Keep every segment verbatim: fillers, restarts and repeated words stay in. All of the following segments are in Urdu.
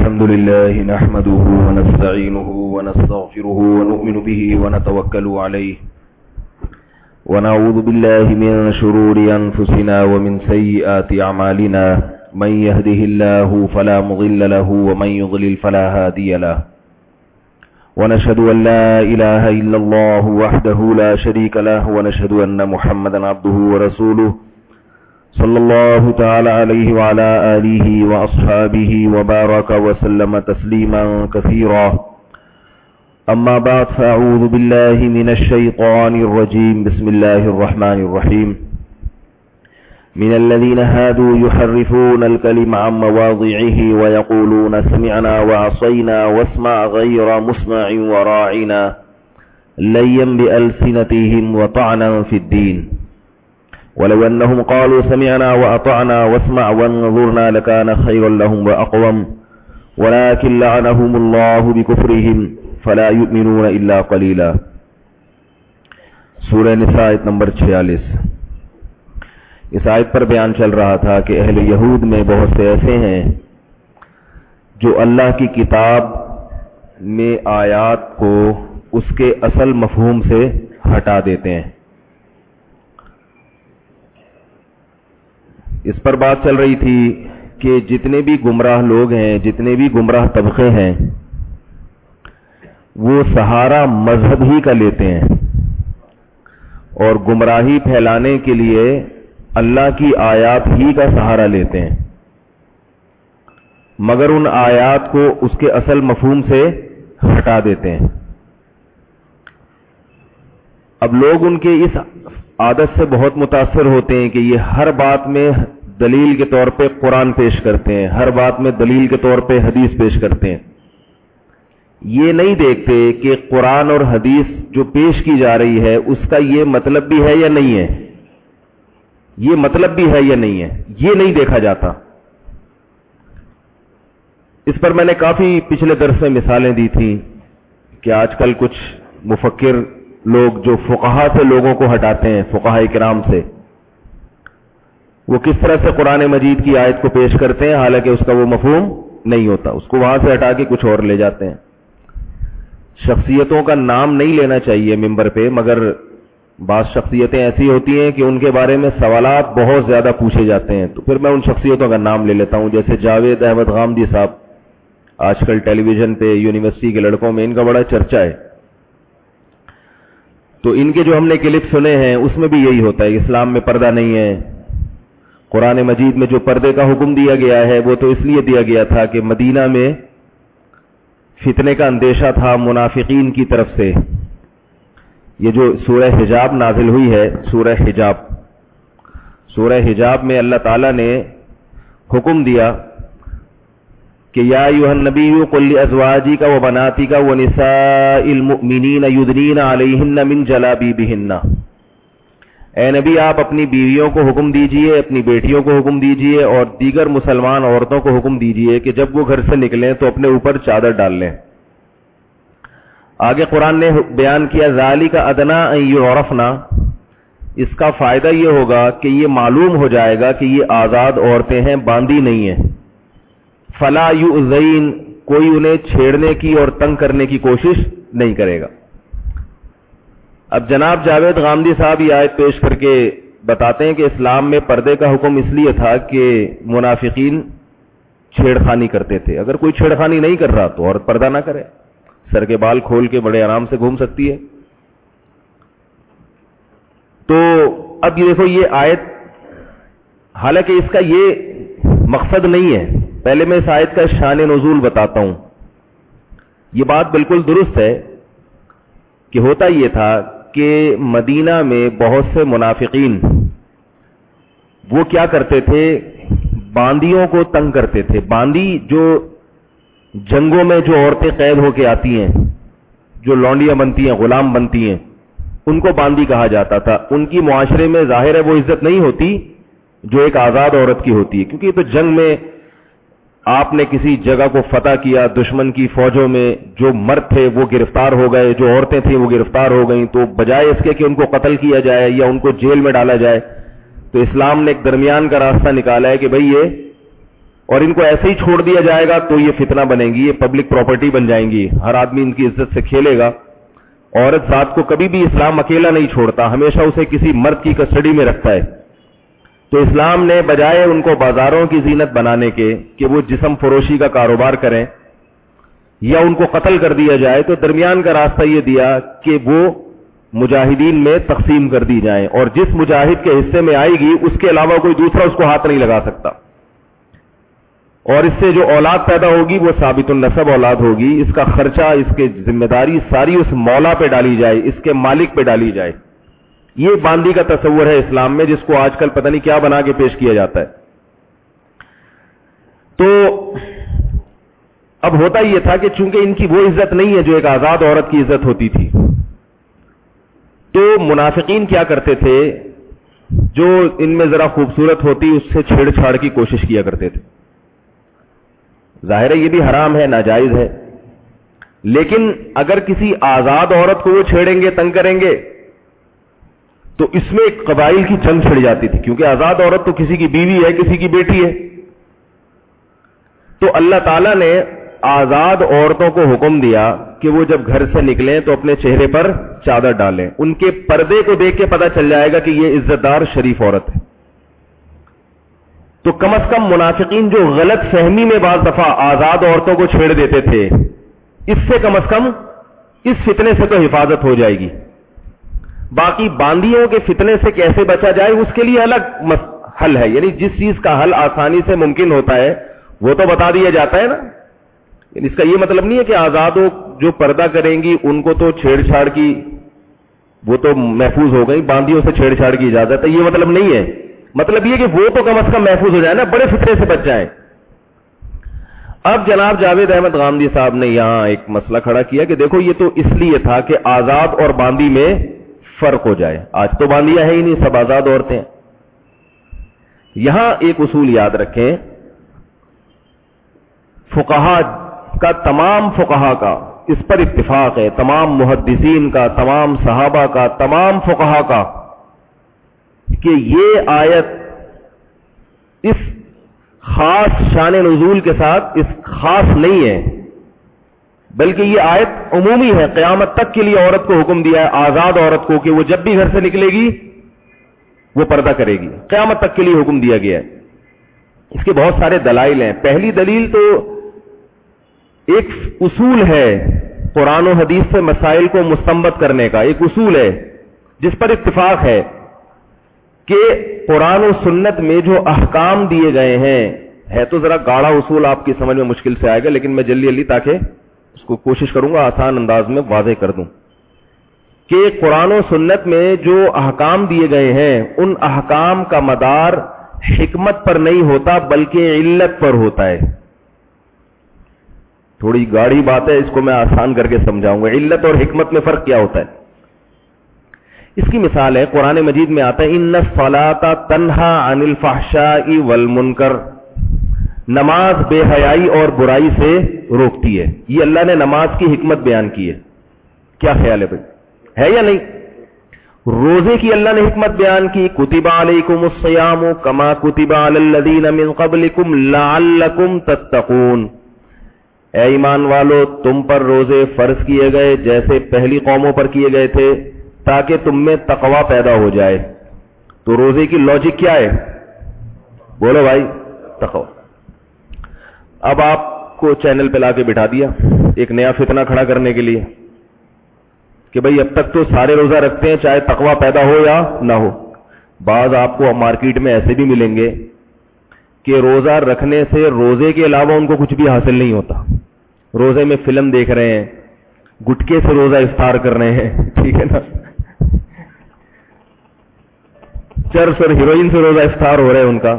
الحمد لله نحمده ونستعينه ونستغفره ونؤمن به ونتوكل عليه ونعوذ بالله من شرور أنفسنا ومن سيئات أعمالنا من يهده الله فلا مضل له ومن يضلل فلا هادي له ونشهد أن لا إله إلا الله وحده لا شريك له ونشهد أن محمدا عبده ورسوله صلى الله تعالى عليه وعلى آله وأصحابه وبارك وسلم تسليما كثيرا أما بعد فأعوذ بالله من الشيطان الرجيم بسم الله الرحمن الرحيم من الذين هادوا يحرفون الكلم عن مواضعه ويقولون سمعنا وعصينا واسمع غير مسمع وراعنا ليا بألسنتهم وطعنا في الدين ولو أنهم قالوا سمعنا وأطعنا واسمع وانظرنا لكان خيرا لهم وأقوم ولكن لعنهم الله بكفرهم فلا يؤمنون إلا قليلا. سورہ نساء آیت نمبر چھیالیس. اس آیت پر بیان چل رہا تھا کہ اہل یہود میں بہت سے ایسے ہیں جو اللہ کی کتاب میں آیات کو اس کے اصل مفہوم سے ہٹا دیتے ہیں. اس پر بات چل رہی تھی کہ جتنے بھی گمراہ لوگ ہیں، جتنے بھی گمراہ طبقے ہیں، وہ سہارا مذہب ہی کا لیتے ہیں اور گمراہی پھیلانے کے لیے اللہ کی آیات ہی کا سہارا لیتے ہیں، مگر ان آیات کو اس کے اصل مفہوم سے ہٹا دیتے ہیں. اب لوگ ان کے اس عادت سے بہت متاثر ہوتے ہیں کہ یہ ہر بات میں دلیل کے طور پہ قرآن پیش کرتے ہیں، ہر بات میں دلیل کے طور پہ حدیث پیش کرتے ہیں. یہ نہیں دیکھتے کہ قرآن اور حدیث جو پیش کی جا رہی ہے اس کا یہ مطلب بھی ہے یا نہیں ہے، یہ مطلب بھی ہے یا نہیں ہے، یہ نہیں دیکھا جاتا. اس پر میں نے کافی پچھلے درس میں مثالیں دی تھیں کہ آج کل کچھ مفکر لوگ جو فقہا سے لوگوں کو ہٹاتے ہیں، فقہاء کرام سے، وہ کس طرح سے قرآن مجید کی آیت کو پیش کرتے ہیں حالانکہ اس کا وہ مفہوم نہیں ہوتا، اس کو وہاں سے ہٹا کے کچھ اور لے جاتے ہیں. شخصیتوں کا نام نہیں لینا چاہیے ممبر پہ، مگر بعض شخصیتیں ایسی ہوتی ہیں کہ ان کے بارے میں سوالات بہت زیادہ پوچھے جاتے ہیں، تو پھر میں ان شخصیتوں کا نام لے لیتا ہوں. جیسے جاوید احمد غامدی صاحب، آج کل ٹیلی ویژن پہ یونیورسٹی کے لڑکوں میں ان کا بڑا چرچا ہے. تو ان کے جو ہم نے کلپ سنے ہیں اس میں بھی یہی ہوتا ہے، اسلام میں پردہ نہیں ہے. قرآن مجید میں جو پردے کا حکم دیا گیا ہے وہ تو اس لیے دیا گیا تھا کہ مدینہ میں فتنے کا اندیشہ تھا منافقین کی طرف سے. یہ جو سورہ حجاب نازل ہوئی ہے، سورہ حجاب، سورہ حجاب میں اللہ تعالیٰ نے حکم دیا کہ یا ایھا النبی قل لازواجک وبناتک ونساء المؤمنین یدنین علیہن من جلابیبہن. اے نبی آپ اپنی بیویوں کو حکم دیجئے، اپنی بیٹیوں کو حکم دیجئے اور دیگر مسلمان عورتوں کو حکم دیجئے کہ جب وہ گھر سے نکلیں تو اپنے اوپر چادر ڈال لیں. آگے قرآن نے بیان کیا ذالک ادنی ان یعرفن، اس کا فائدہ یہ ہوگا کہ یہ معلوم ہو جائے گا کہ یہ آزاد عورتیں ہیں، باندھی نہیں ہیں. فلا یؤذین، کوئی انہیں چھیڑنے کی اور تنگ کرنے کی کوشش نہیں کرے گا. اب جناب جاوید غامدی صاحب یہ آیت پیش کر کے بتاتے ہیں کہ اسلام میں پردے کا حکم اس لیے تھا کہ منافقین چھیڑخانی کرتے تھے. اگر کوئی چھیڑخانی نہیں کر رہا تو عورت پردہ نہ کرے، سر کے بال کھول کے بڑے آرام سے گھوم سکتی ہے. تو اب یہ دیکھو یہ آیت، حالانکہ اس کا یہ مقصد نہیں ہے. پہلے میں اس آیت کا شان نزول بتاتا ہوں. یہ بات بالکل درست ہے کہ ہوتا یہ تھا کہ مدینہ میں بہت سے منافقین وہ کیا کرتے تھے، باندیوں کو تنگ کرتے تھے. باندی جو جنگوں میں جو عورتیں قید ہو کے آتی ہیں، جو لونڈیاں بنتی ہیں، غلام بنتی ہیں، ان کو باندی کہا جاتا تھا. ان کی معاشرے میں ظاہر ہے وہ عزت نہیں ہوتی جو ایک آزاد عورت کی ہوتی ہے، کیونکہ یہ تو جنگ میں آپ نے کسی جگہ کو فتح کیا، دشمن کی فوجوں میں جو مرد تھے وہ گرفتار ہو گئے، جو عورتیں تھیں وہ گرفتار ہو گئیں، تو بجائے اس کے کہ ان کو قتل کیا جائے یا ان کو جیل میں ڈالا جائے، تو اسلام نے ایک درمیان کا راستہ نکالا ہے کہ بھئی یہ اور ان کو ایسے ہی چھوڑ دیا جائے گا تو یہ فتنہ بنے گی, یہ پبلک پراپرٹی بن جائیں گی, ہر آدمی ان کی عزت سے کھیلے گا. عورت ذات کو کبھی بھی اسلام اکیلا نہیں چھوڑتا, ہمیشہ اسے کسی مرد کی کسٹڈی میں رکھتا ہے. تو اسلام نے بجائے ان کو بازاروں کی زینت بنانے کے کہ وہ جسم فروشی کا کاروبار کریں یا ان کو قتل کر دیا جائے, تو درمیان کا راستہ یہ دیا کہ وہ مجاہدین میں تقسیم کر دی جائیں, اور جس مجاہد کے حصے میں آئے گی اس کے علاوہ کوئی دوسرا اس کو ہاتھ نہیں لگا سکتا. اور اس سے جو اولاد پیدا ہوگی وہ ثابت النسب اولاد ہوگی. اس کا خرچہ, اس کی ذمہ داری ساری اس مولا پہ ڈالی جائے, اس کے مالک پہ ڈالی جائے. یہ باندی کا تصور ہے اسلام میں, جس کو آج کل پتہ نہیں کیا بنا کے پیش کیا جاتا ہے. تو اب ہوتا یہ تھا کہ چونکہ ان کی وہ عزت نہیں ہے جو ایک آزاد عورت کی عزت ہوتی تھی, تو منافقین کیا کرتے تھے, جو ان میں ذرا خوبصورت ہوتی اس سے چھیڑ چھاڑ کی کوشش کیا کرتے تھے. ظاہر ہے یہ بھی حرام ہے, ناجائز ہے, لیکن اگر کسی آزاد عورت کو وہ چھیڑیں گے, تنگ کریں گے, تو اس میں ایک قبائل کی جنگ چھڑ جاتی تھی, کیونکہ آزاد عورت تو کسی کی بیوی ہے, کسی کی بیٹی ہے. تو اللہ تعالیٰ نے آزاد عورتوں کو حکم دیا کہ وہ جب گھر سے نکلیں تو اپنے چہرے پر چادر ڈالیں. ان کے پردے کو دیکھ کے پتہ چل جائے گا کہ یہ عزت دار شریف عورت ہے. تو کم از کم منافقین جو غلط فہمی میں بعض دفعہ آزاد عورتوں کو چھیڑ دیتے تھے, اس سے کم از کم اس فتنے سے تو حفاظت ہو جائے گی. باقی باندیوں کے فتنے سے کیسے بچا جائے اس کے لیے الگ حل ہے, یعنی جس چیز کا حل آسانی سے ممکن ہوتا ہے وہ تو بتا دیا جاتا ہے نا. اس کا یہ مطلب نہیں ہے کہ آزادوں جو پردہ کریں گی ان کو تو چھیڑ چھاڑ کی وہ تو محفوظ ہو گئی, باندیوں سے چھیڑ چھاڑ کی اجازت ہے, یہ مطلب نہیں ہے. مطلب یہ کہ وہ تو کم از کم محفوظ ہو جائے نا, بڑے فتنے سے بچ جائیں. اب جناب جاوید احمد غامدی صاحب نے یہاں ایک مسئلہ کھڑا کیا کہ دیکھو یہ تو اس لیے تھا کہ آزاد اور باندی میں فرق ہو جائے. آج تو باندیاں ہیں ہی نہیں, سب آزاد عورتیں ہیں. یہاں ایک اصول یاد رکھیں, فقہا کا, تمام فقہا کا اس پر اتفاق ہے, تمام محدثین کا, تمام صحابہ کا, تمام فقہا کا, کہ یہ آیت اس خاص شان نزول کے ساتھ اس خاص نہیں ہے, بلکہ یہ آیت عمومی ہے. قیامت تک کے لیے عورت کو حکم دیا ہے, آزاد عورت کو, کہ وہ جب بھی گھر سے نکلے گی وہ پردہ کرے گی. قیامت تک کے لیے حکم دیا گیا ہے. اس کے بہت سارے دلائل ہیں. پہلی دلیل تو ایک اصول ہے قرآن و حدیث سے مسائل کو مستنبط کرنے کا, ایک اصول ہے جس پر اتفاق ہے کہ قرآن و سنت میں جو احکام دیے گئے ہیں, ہے تو ذرا گاڑا اصول, آپ کی سمجھ میں مشکل سے آئے گا, لیکن میں جلدی جلدی تاکہ اس کو کوشش کروں گا آسان انداز میں واضح کر دوں, کہ قرآن و سنت میں جو احکام دیے گئے ہیں ان احکام کا مدار حکمت پر نہیں ہوتا بلکہ علت پر ہوتا ہے. تھوڑی گاڑی بات ہے, اس کو میں آسان کر کے سمجھاؤں گا. علت اور حکمت میں فرق کیا ہوتا ہے؟ اس کی مثال ہے, قرآن مجید میں آتا ہے ان الصلاۃ تنہا عن الفحشاء والمنکر, نماز بے حیائی اور برائی سے روکتی ہے. یہ اللہ نے نماز کی حکمت بیان کی ہے. کیا خیال ہے بھائی, ہے یا نہیں؟ روزے کی اللہ نے حکمت بیان کی, کتب علیکم الصیام کما کتب علی الذین من قبلکم لعلکم تتقون, اے ایمان والو تم پر روزے فرض کیے گئے جیسے پہلی قوموں پر کیے گئے تھے تاکہ تم میں تقوی پیدا ہو جائے. تو روزے کی لاجک کیا ہے؟ بولو بھائی, تقوی. اب آپ کو چینل پہ لا کے بٹھا دیا ایک نیا فتنہ کھڑا کرنے کے لیے کہ بھئی اب تک تو سارے روزہ رکھتے ہیں چاہے تقوی پیدا ہو یا نہ ہو. بعض آپ کو مارکیٹ میں ایسے بھی ملیں گے کہ روزہ رکھنے سے روزے کے علاوہ ان کو کچھ بھی حاصل نہیں ہوتا. روزے میں فلم دیکھ رہے ہیں, گٹکے سے روزہ افطار کر رہے ہیں, ٹھیک ہے نا, چرس اور ہیروئن سے روزہ افطار ہو رہے ہیں ان کا.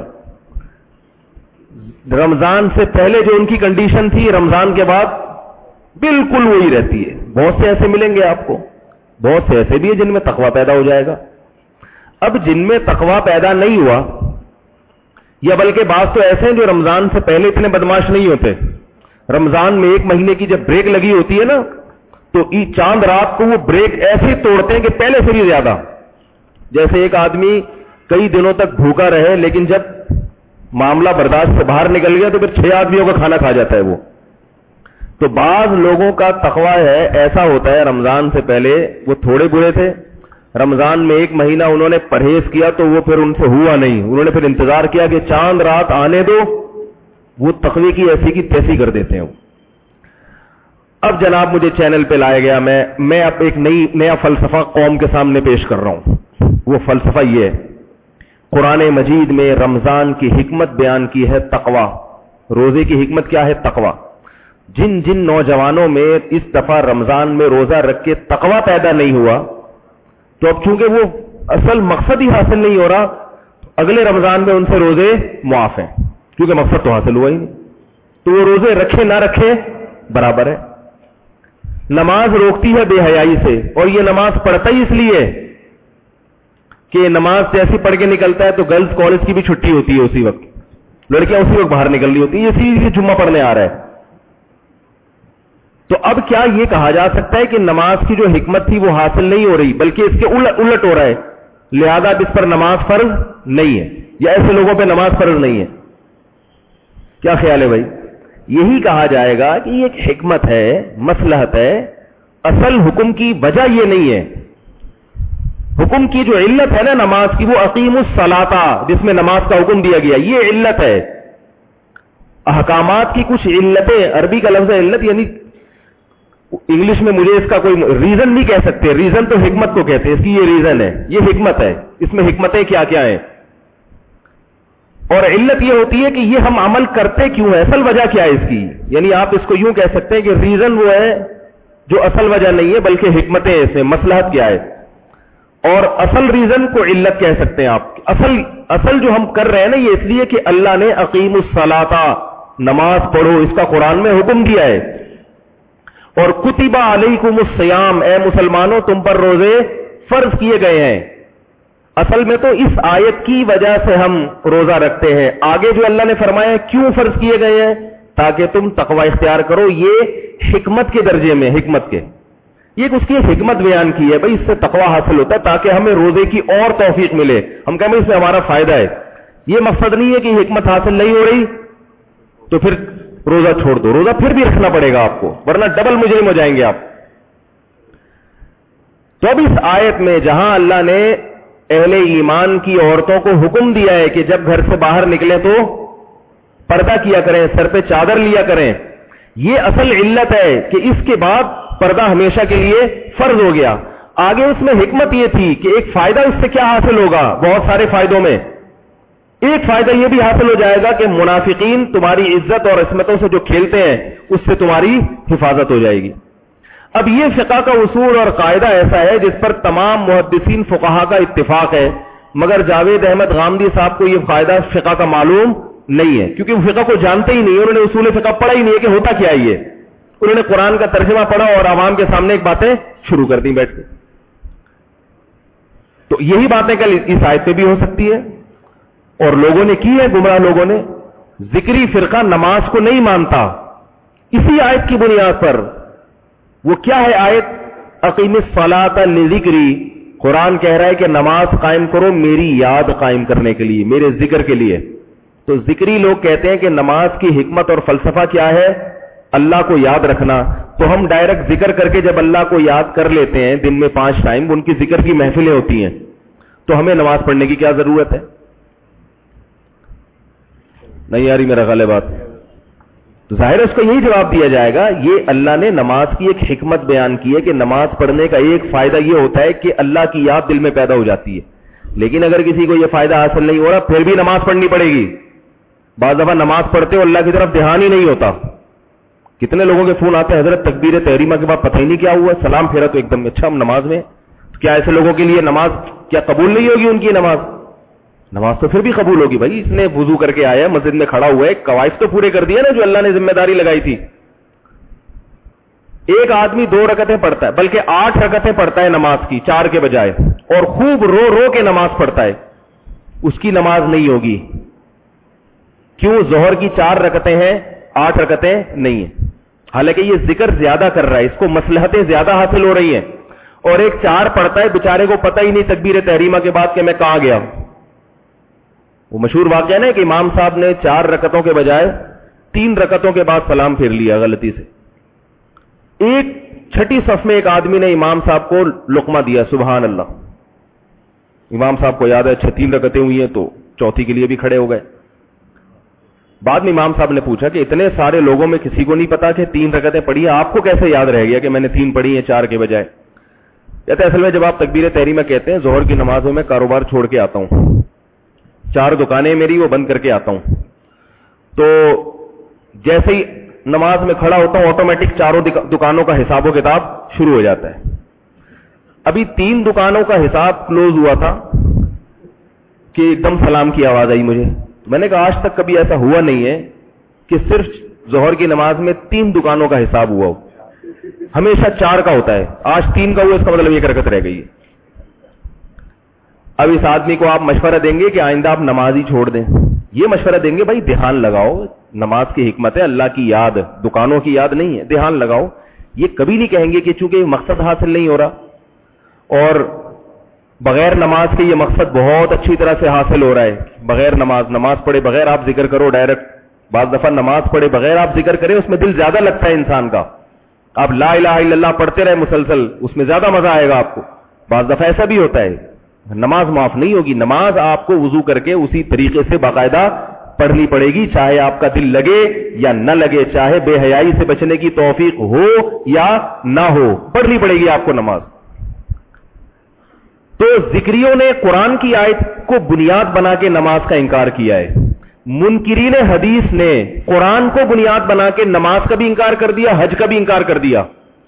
رمضان سے پہلے جو ان کی کنڈیشن تھی رمضان کے بعد بالکل وہی رہتی ہے. بہت سے ایسے ملیں گے آپ کو, بہت سے ایسے بھی ہیں جن میں تقوی پیدا ہو جائے گا. اب جن میں تقوی پیدا نہیں ہوا, یا بلکہ بعض تو ایسے ہیں جو رمضان سے پہلے اتنے بدماش نہیں ہوتے, رمضان میں ایک مہینے کی جب بریک لگی ہوتی ہے نا تو چاند رات کو وہ بریک ایسے توڑتے ہیں کہ پہلے سے بھی زیادہ. جیسے ایک آدمی کئی دنوں تک بھوکا رہے لیکن جب معاملہ برداشت سے باہر نکل گیا تو پھر چھ آدمیوں کا کھانا کھا جاتا ہے وہ. تو بعض لوگوں کا تقویٰ ہے ایسا ہوتا ہے رمضان سے پہلے وہ تھوڑے برے تھے, رمضان میں ایک مہینہ انہوں نے پرہیز کیا تو وہ پھر ان سے ہوا نہیں, انہوں نے پھر انتظار کیا کہ چاند رات آنے دو, وہ تقوی کی ایسی کی تیسی کر دیتے ہیں. اب جناب مجھے چینل پہ لایا گیا, میں میں اب ایک نئی نیا فلسفہ قوم کے سامنے پیش کر رہا ہوں. وہ فلسفہ یہ ہے, قرآن مجید میں رمضان کی حکمت بیان کی ہے تقوی. روزے کی حکمت کیا ہے؟ تقوی. جن جن نوجوانوں میں اس دفعہ رمضان میں روزہ رکھ کے تقوی پیدا نہیں ہوا, تو اب چونکہ وہ اصل مقصد ہی حاصل نہیں ہو رہا, اگلے رمضان میں ان سے روزے معاف ہیں, کیونکہ مقصد تو حاصل ہوا ہی نہیں. تو وہ روزے رکھے نہ رکھے برابر ہے. نماز روکتی ہے بے حیائی سے, اور یہ نماز پڑھتا ہی اس لیے کہ نماز جیسی پڑھ کے نکلتا ہے تو گرلز کالج کی بھی چھٹی ہوتی ہے اسی وقت, لڑکیاں اسی وقت باہر نکل رہی ہوتی ہیں, اسی لیے جمعہ پڑھنے آ رہا ہے. تو اب کیا یہ کہا جا سکتا ہے کہ نماز کی جو حکمت تھی وہ حاصل نہیں ہو رہی بلکہ اس کے الٹ ہو رہا ہے, لہذا اس پر نماز فرض نہیں ہے, یا ایسے لوگوں پہ نماز فرض نہیں ہے؟ کیا خیال ہے بھائی؟ یہی کہا جائے گا کہ یہ ایک حکمت ہے, مصلحت ہے, اصل حکم کی وجہ یہ نہیں ہے. حکم کی جو علت ہے نا نماز کی, وہ اقیم الصلاۃ, جس میں نماز کا حکم دیا گیا, یہ علت ہے. احکامات کی کچھ علتیں, عربی کا لفظ ہے علت, یعنی انگلش میں مجھے اس کا کوئی ریزن نہیں کہہ سکتے, ریزن تو حکمت کو کہتے ہیں, اس کی یہ ریزن ہے, یہ حکمت ہے. اس میں حکمتیں کیا کیا ہیں, اور علت یہ ہوتی ہے کہ یہ ہم عمل کرتے کیوں ہیں, اصل وجہ کیا ہے اس کی. یعنی آپ اس کو یوں کہہ سکتے ہیں کہ ریزن وہ ہے جو اصل وجہ نہیں ہے بلکہ حکمتیں اس میں, مصلحت کیا ہے. اور اصل ریزن کو علت کہہ سکتے ہیں آپ. اصل اصل جو ہم کر رہے ہیں نا یہ اس لیے کہ اللہ نے اقیم الصلاۃ, نماز پڑھو, اس کا قرآن میں حکم دیا ہے. اور کتب علیکم الصیام, اے مسلمانوں تم پر روزے فرض کیے گئے ہیں. اصل میں تو اس آیت کی وجہ سے ہم روزہ رکھتے ہیں. آگے جو اللہ نے فرمایا کیوں فرض کیے گئے ہیں, تاکہ تم تقوی اختیار کرو. یہ حکمت کے درجے میں, حکمت کے, یہ اس کی حکمت بیان کی ہے بھائی, اس سے تقوی حاصل ہوتا ہے تاکہ ہمیں روزے کی اور توفیق ملے. ہم کہیں اس سے ہمارا فائدہ ہے. یہ مقصد نہیں ہے کہ حکمت حاصل نہیں ہو رہی تو پھر روزہ چھوڑ دو, روزہ پھر بھی رکھنا پڑے گا آپ کو, ورنہ ڈبل مجرم ہو جائیں گے آپ. تو اب اس آیت میں جہاں اللہ نے اہل ایمان کی عورتوں کو حکم دیا ہے کہ جب گھر سے باہر نکلے تو پردہ کیا کریں, سر پہ چادر لیا کریں, یہ اصل علت ہے کہ اس کے بعد پردہ ہمیشہ کے لیے فرض ہو گیا. آگے اس میں حکمت یہ تھی کہ ایک فائدہ اس سے کیا حاصل ہوگا, بہت سارے فائدوں میں ایک فائدہ یہ بھی حاصل ہو جائے گا کہ منافقین تمہاری عزت اور عصمتوں سے جو کھیلتے ہیں اس سے تمہاری حفاظت ہو جائے گی. اب یہ فقہ کا اصول اور قاعدہ ایسا ہے جس پر تمام محدثین فقہا کا اتفاق ہے, مگر جاوید احمد غامدی صاحب کو یہ قاعدہ فقہ کا معلوم نہیں ہے, کیونکہ وہ فقہ کو جانتے ہی نہیں, انہوں نے اصول فقہ پڑھا ہی نہیں ہے کہ ہوتا کیا ہے. یہ انہوں نے قرآن کا ترجمہ پڑھا اور عوام کے سامنے ایک باتیں شروع کر دی بیٹھ کے. تو یہی باتیں کل اس آیت پہ بھی ہو سکتی ہے, اور لوگوں نے کی ہے, گمراہ لوگوں نے. ذکری فرقہ نماز کو نہیں مانتا اسی آیت کی بنیاد پر. وہ کیا ہے آیت, اقیم الصلاۃ لذکری, قرآن کہہ رہا ہے کہ نماز قائم کرو میری یاد قائم کرنے کے لیے, میرے ذکر کے لیے. تو ذکری لوگ کہتے ہیں کہ نماز کی حکمت اور فلسفہ کیا ہے, اللہ کو یاد رکھنا. تو ہم ڈائریکٹ ذکر کر کے جب اللہ کو یاد کر لیتے ہیں دن میں پانچ ٹائم, ان کی ذکر کی محفلیں ہوتی ہیں, تو ہمیں نماز پڑھنے کی کیا ضرورت ہے؟ نہیں آ رہی میرا خیال ہے بات. تو ظاہر ہے اس کو یہی جواب دیا جائے گا, یہ اللہ نے نماز کی ایک حکمت بیان کی ہے کہ نماز پڑھنے کا ایک فائدہ یہ ہوتا ہے کہ اللہ کی یاد دل میں پیدا ہو جاتی ہے. لیکن اگر کسی کو یہ فائدہ حاصل نہیں ہو رہا پھر بھی نماز پڑھنی پڑے گی. بعض دفعہ نماز پڑھتے ہو اللہ کی طرف دھیان ہی نہیں ہوتا. کتنے لوگوں کے فون آتے ہیں, حضرت تکبیر تحریمہ کے بعد پتہ ہی نہیں کیا ہوا, سلام پھیرا تو ایک دم اچھا ہم نماز میں. کیا ایسے لوگوں کے لیے نماز کیا قبول نہیں ہوگی؟ ان کی نماز نماز تو پھر بھی قبول ہوگی بھائی. اس نے وضو کر کے آیا, مسجد میں کھڑا ہوا ہے, قواعد تو پورے کر دیے نا جو اللہ نے ذمہ داری لگائی تھی. ایک آدمی دو رکعتیں پڑھتا ہے, بلکہ آٹھ رکعتیں پڑھتا ہے نماز کی چار کے بجائے, اور خوب رو رو کے نماز پڑھتا ہے, اس کی نماز نہیں ہوگی. کیوں؟ ظہر کی چار رکعتیں ہیں, آٹھ رکعتیں نہیں ہیں. حالانکہ یہ ذکر زیادہ کر رہا ہے, اس کو مصلحتیں زیادہ حاصل ہو رہی ہیں. اور ایک چار پڑھتا ہے, بیچارے کو پتہ ہی نہیں تکبیر تحریمہ کے بعد کہ میں کہاں گیا. وہ مشہور واقعہ ہے کہ امام صاحب نے چار رکعتوں کے بجائے تین رکعتوں کے بعد سلام پھیر لیا غلطی سے. ایک چھٹی صف میں ایک آدمی نے امام صاحب کو لقمہ دیا, سبحان اللہ. امام صاحب کو یاد ہے اچھا تین رکعتیں ہوئی ہیں تو چوتھی کے لیے بھی کھڑے ہو گئے. بعد میں امام صاحب نے پوچھا کہ اتنے سارے لوگوں میں کسی کو نہیں پتا کہ تین رکعتیں پڑھی ہیں, آپ کو کیسے یاد رہ گیا کہ میں نے تین پڑھی ہیں چار کے بجائے؟ کہتے ہیں اصل میں جب آپ تکبیر تحریمہ کہتے ہیں ظہر کی نمازوں میں کاروبار چھوڑ کے آتا ہوں, چار دکانیں میری وہ بند کر کے آتا ہوں, تو جیسے ہی نماز میں کھڑا ہوتا ہوں آٹومیٹک چاروں دکانوں کا حساب و کتاب شروع ہو جاتا ہے. ابھی تین دکانوں کا حساب کلوز ہوا تھا کہ ایک دم سلام کی آواز آئی مجھے. میں نے کہا آج تک کبھی ایسا ہوا نہیں ہے کہ صرف ظہر کی نماز میں تین دکانوں کا حساب ہوا ہو, ہمیشہ چار کا ہوتا ہے. آج تین کا ہوا, اس کا مطلب ایک رکعت رہ گئی ہے. اب اس آدمی کو آپ مشورہ دیں گے کہ آئندہ آپ نماز ہی چھوڑ دیں, یہ مشورہ دیں گے بھائی دھیان لگاؤ, نماز کی حکمت ہے اللہ کی یاد, دکانوں کی یاد نہیں ہے, دھیان لگاؤ. یہ کبھی نہیں کہیں گے کہ چونکہ مقصد حاصل نہیں ہو رہا اور بغیر نماز کے یہ مقصد بہت اچھی طرح سے حاصل ہو رہا ہے. بغیر نماز نماز پڑھے بغیر آپ ذکر کرو ڈائریکٹ, بعض دفعہ نماز پڑھے بغیر آپ ذکر کریں اس میں دل زیادہ لگتا ہے انسان کا. آپ لا الہ الا اللہ پڑھتے رہے مسلسل, اس میں زیادہ مزہ آئے گا آپ کو. بعض دفعہ ایسا بھی ہوتا ہے نماز معاف نہیں ہوگی, نماز آپ کو وضو کر کے اسی طریقے سے باقاعدہ پڑھنی پڑے گی, چاہے آپ کا دل لگے یا نہ لگے, چاہے بے حیائی سے بچنے کی توفیق ہو یا نہ ہو, پڑھنی پڑے گی آپ کو نماز. تو ذکریوں نے قرآن کی آیت کو بنیاد بنا کے نماز کا انکار کیا ہے. منکرین حدیث نے قرآن کو بنیاد بنا کے نماز کا بھی انکار کر دیا, حج کا بھی انکار کر دیا.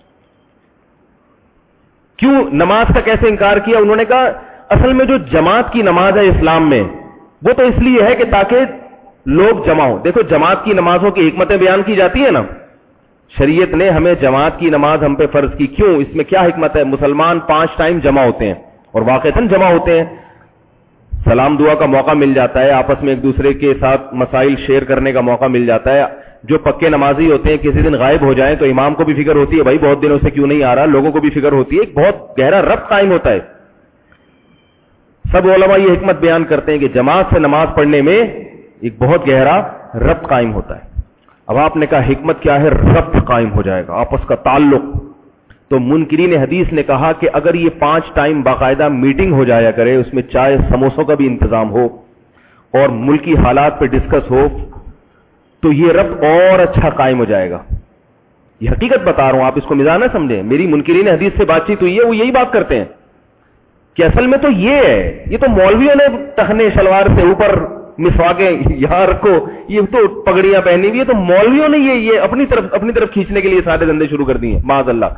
کیوں نماز کا کیسے انکار کیا؟ انہوں نے کہا اصل میں جو جماعت کی نماز ہے اسلام میں وہ تو اس لیے ہے کہ تاکہ لوگ جمع ہو. دیکھو جماعت کی نمازوں کی حکمتیں بیان کی جاتی ہیں نا, شریعت نے ہمیں جماعت کی نماز ہم پہ فرض کی. کیوں؟ اس میں کیا حکمت ہے؟ مسلمان پانچ ٹائم جمع ہوتے ہیں اور واقعتاً جمع ہوتے ہیں, سلام دعا کا موقع مل جاتا ہے, آپس میں ایک دوسرے کے ساتھ مسائل شیئر کرنے کا موقع مل جاتا ہے. جو پکے نمازی ہوتے ہیں کسی دن غائب ہو جائیں تو امام کو بھی فکر ہوتی ہے بھائی بہت دنوں سے کیوں نہیں آ رہا, لوگوں کو بھی فکر ہوتی ہے, ایک بہت گہرا ربط قائم ہوتا ہے. سب علماء یہ حکمت بیان کرتے ہیں کہ جماعت سے نماز پڑھنے میں ایک بہت گہرا ربط قائم ہوتا ہے. اب آپ نے کہا حکمت کیا ہے؟ ربط قائم ہو جائے گا, آپس کا تعلق. تو منکرین حدیث نے کہا کہ اگر یہ پانچ ٹائم باقاعدہ میٹنگ ہو جایا کرے, اس میں چائے سموسوں کا بھی انتظام ہو اور ملکی حالات پہ ڈسکس ہو, تو یہ ربط اور اچھا قائم ہو جائے گا. یہ حقیقت بتا رہا ہوں, آپ اس کو مزاح نہ سمجھیں. میری منکرین حدیث سے بات چیت ہوئی ہے, وہ یہی بات کرتے ہیں کہ اصل میں تو یہ ہے, یہ تو مولویوں نے ٹخنے شلوار سے اوپر مسواکیں یہاں رکھو, یہ تو پگڑیاں پہنی ہوئی ہے, تو مولویوں نے یہ یہ اپنی طرف اپنی طرف کھینچنے کے لیے سارے دندے شروع کر دیے معاذ اللہ.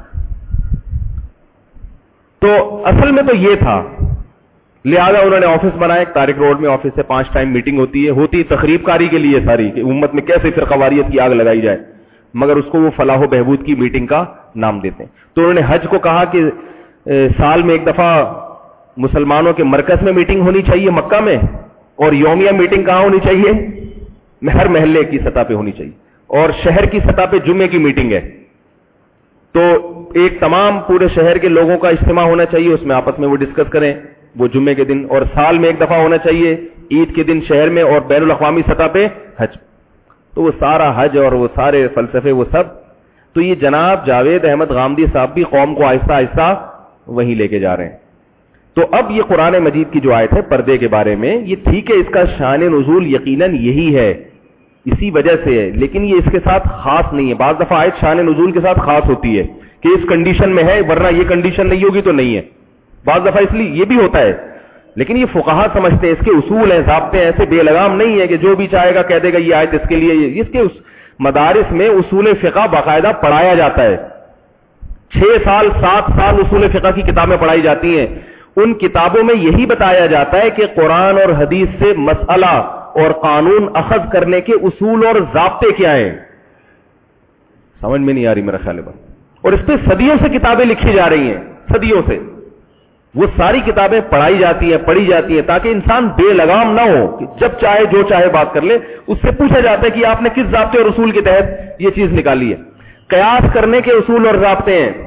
تو اصل میں تو یہ تھا, لہذا انہوں نے آفس بنایا, طارق روڈ میں آفس سے پانچ ٹائم میٹنگ ہوتی ہے, ہوتی تقریب کاری کے لیے ساری, کہ امت میں کیسے فرقواریت کی آگ لگائی جائے, مگر اس کو وہ فلاح و بہبود کی میٹنگ کا نام دیتے ہیں. تو انہوں نے حج کو کہا کہ سال میں ایک دفعہ مسلمانوں کے مرکز میں میٹنگ ہونی چاہیے مکہ میں, اور یومیہ میٹنگ کہاں ہونی چاہیے؟ ہر محلے کی سطح پہ ہونی چاہیے, اور شہر کی سطح پہ جمعے کی میٹنگ ہے تو ایک تمام پورے شہر کے لوگوں کا اجتماع ہونا چاہیے, اس میں آپس میں وہ ڈسکس کریں وہ جمعے کے دن, اور سال میں ایک دفعہ ہونا چاہیے عید کے دن شہر میں, اور بین الاقوامی سطح پہ حج. تو وہ سارا حج اور وہ سارے فلسفے وہ سب, تو یہ جناب جاوید احمد غامدی صاحب بھی قوم کو آہستہ آہستہ وہیں لے کے جا رہے ہیں. تو اب یہ قرآن مجید کی جو آیت ہے پردے کے بارے میں, یہ ٹھیک ہے اس کا شان نزول یقیناً یہی ہے, اسی وجہ سے ہے, لیکن یہ اس کے ساتھ خاص نہیں ہے. بعض دفعہ آیت شان نزول کے ساتھ خاص ہوتی ہے کہ اس کنڈیشن میں ہے, ورنہ یہ کنڈیشن نہیں ہوگی تو نہیں ہے. بعض دفعہ اس لیے یہ بھی ہوتا ہے, لیکن یہ فقہا سمجھتے ہیں, اس کے اصول ہیں, ضابطے ہیں, ایسے بے لگام نہیں ہے کہ جو بھی چاہے گا کہہ دے گا یہ آیت اس کے لیے. اس کے مدارس میں اصول فقہ باقاعدہ پڑھایا جاتا ہے, چھ سال سات سال اصول فقہ کی کتابیں پڑھائی جاتی ہیں. ان کتابوں میں یہی بتایا جاتا ہے کہ قرآن اور حدیث سے مسئلہ اور قانون اخذ کرنے کے اصول اور ضابطے کیا ہیں. سمجھ میں نہیں آ رہی میرا خیال ہے, اور اس پہ صدیوں سے کتابیں لکھی جا رہی ہیں, صدیوں سے وہ ساری کتابیں پڑھائی جاتی ہیں پڑھی جاتی ہیں تاکہ انسان بے لگام نہ ہو, کہ جب چاہے جو چاہے بات کر لے. اس سے پوچھا جاتا ہے کہ آپ نے کس ضابطے اور اصول کے تحت یہ چیز نکالی ہے. قیاس کرنے کے اصول اور ضابطے ہیں,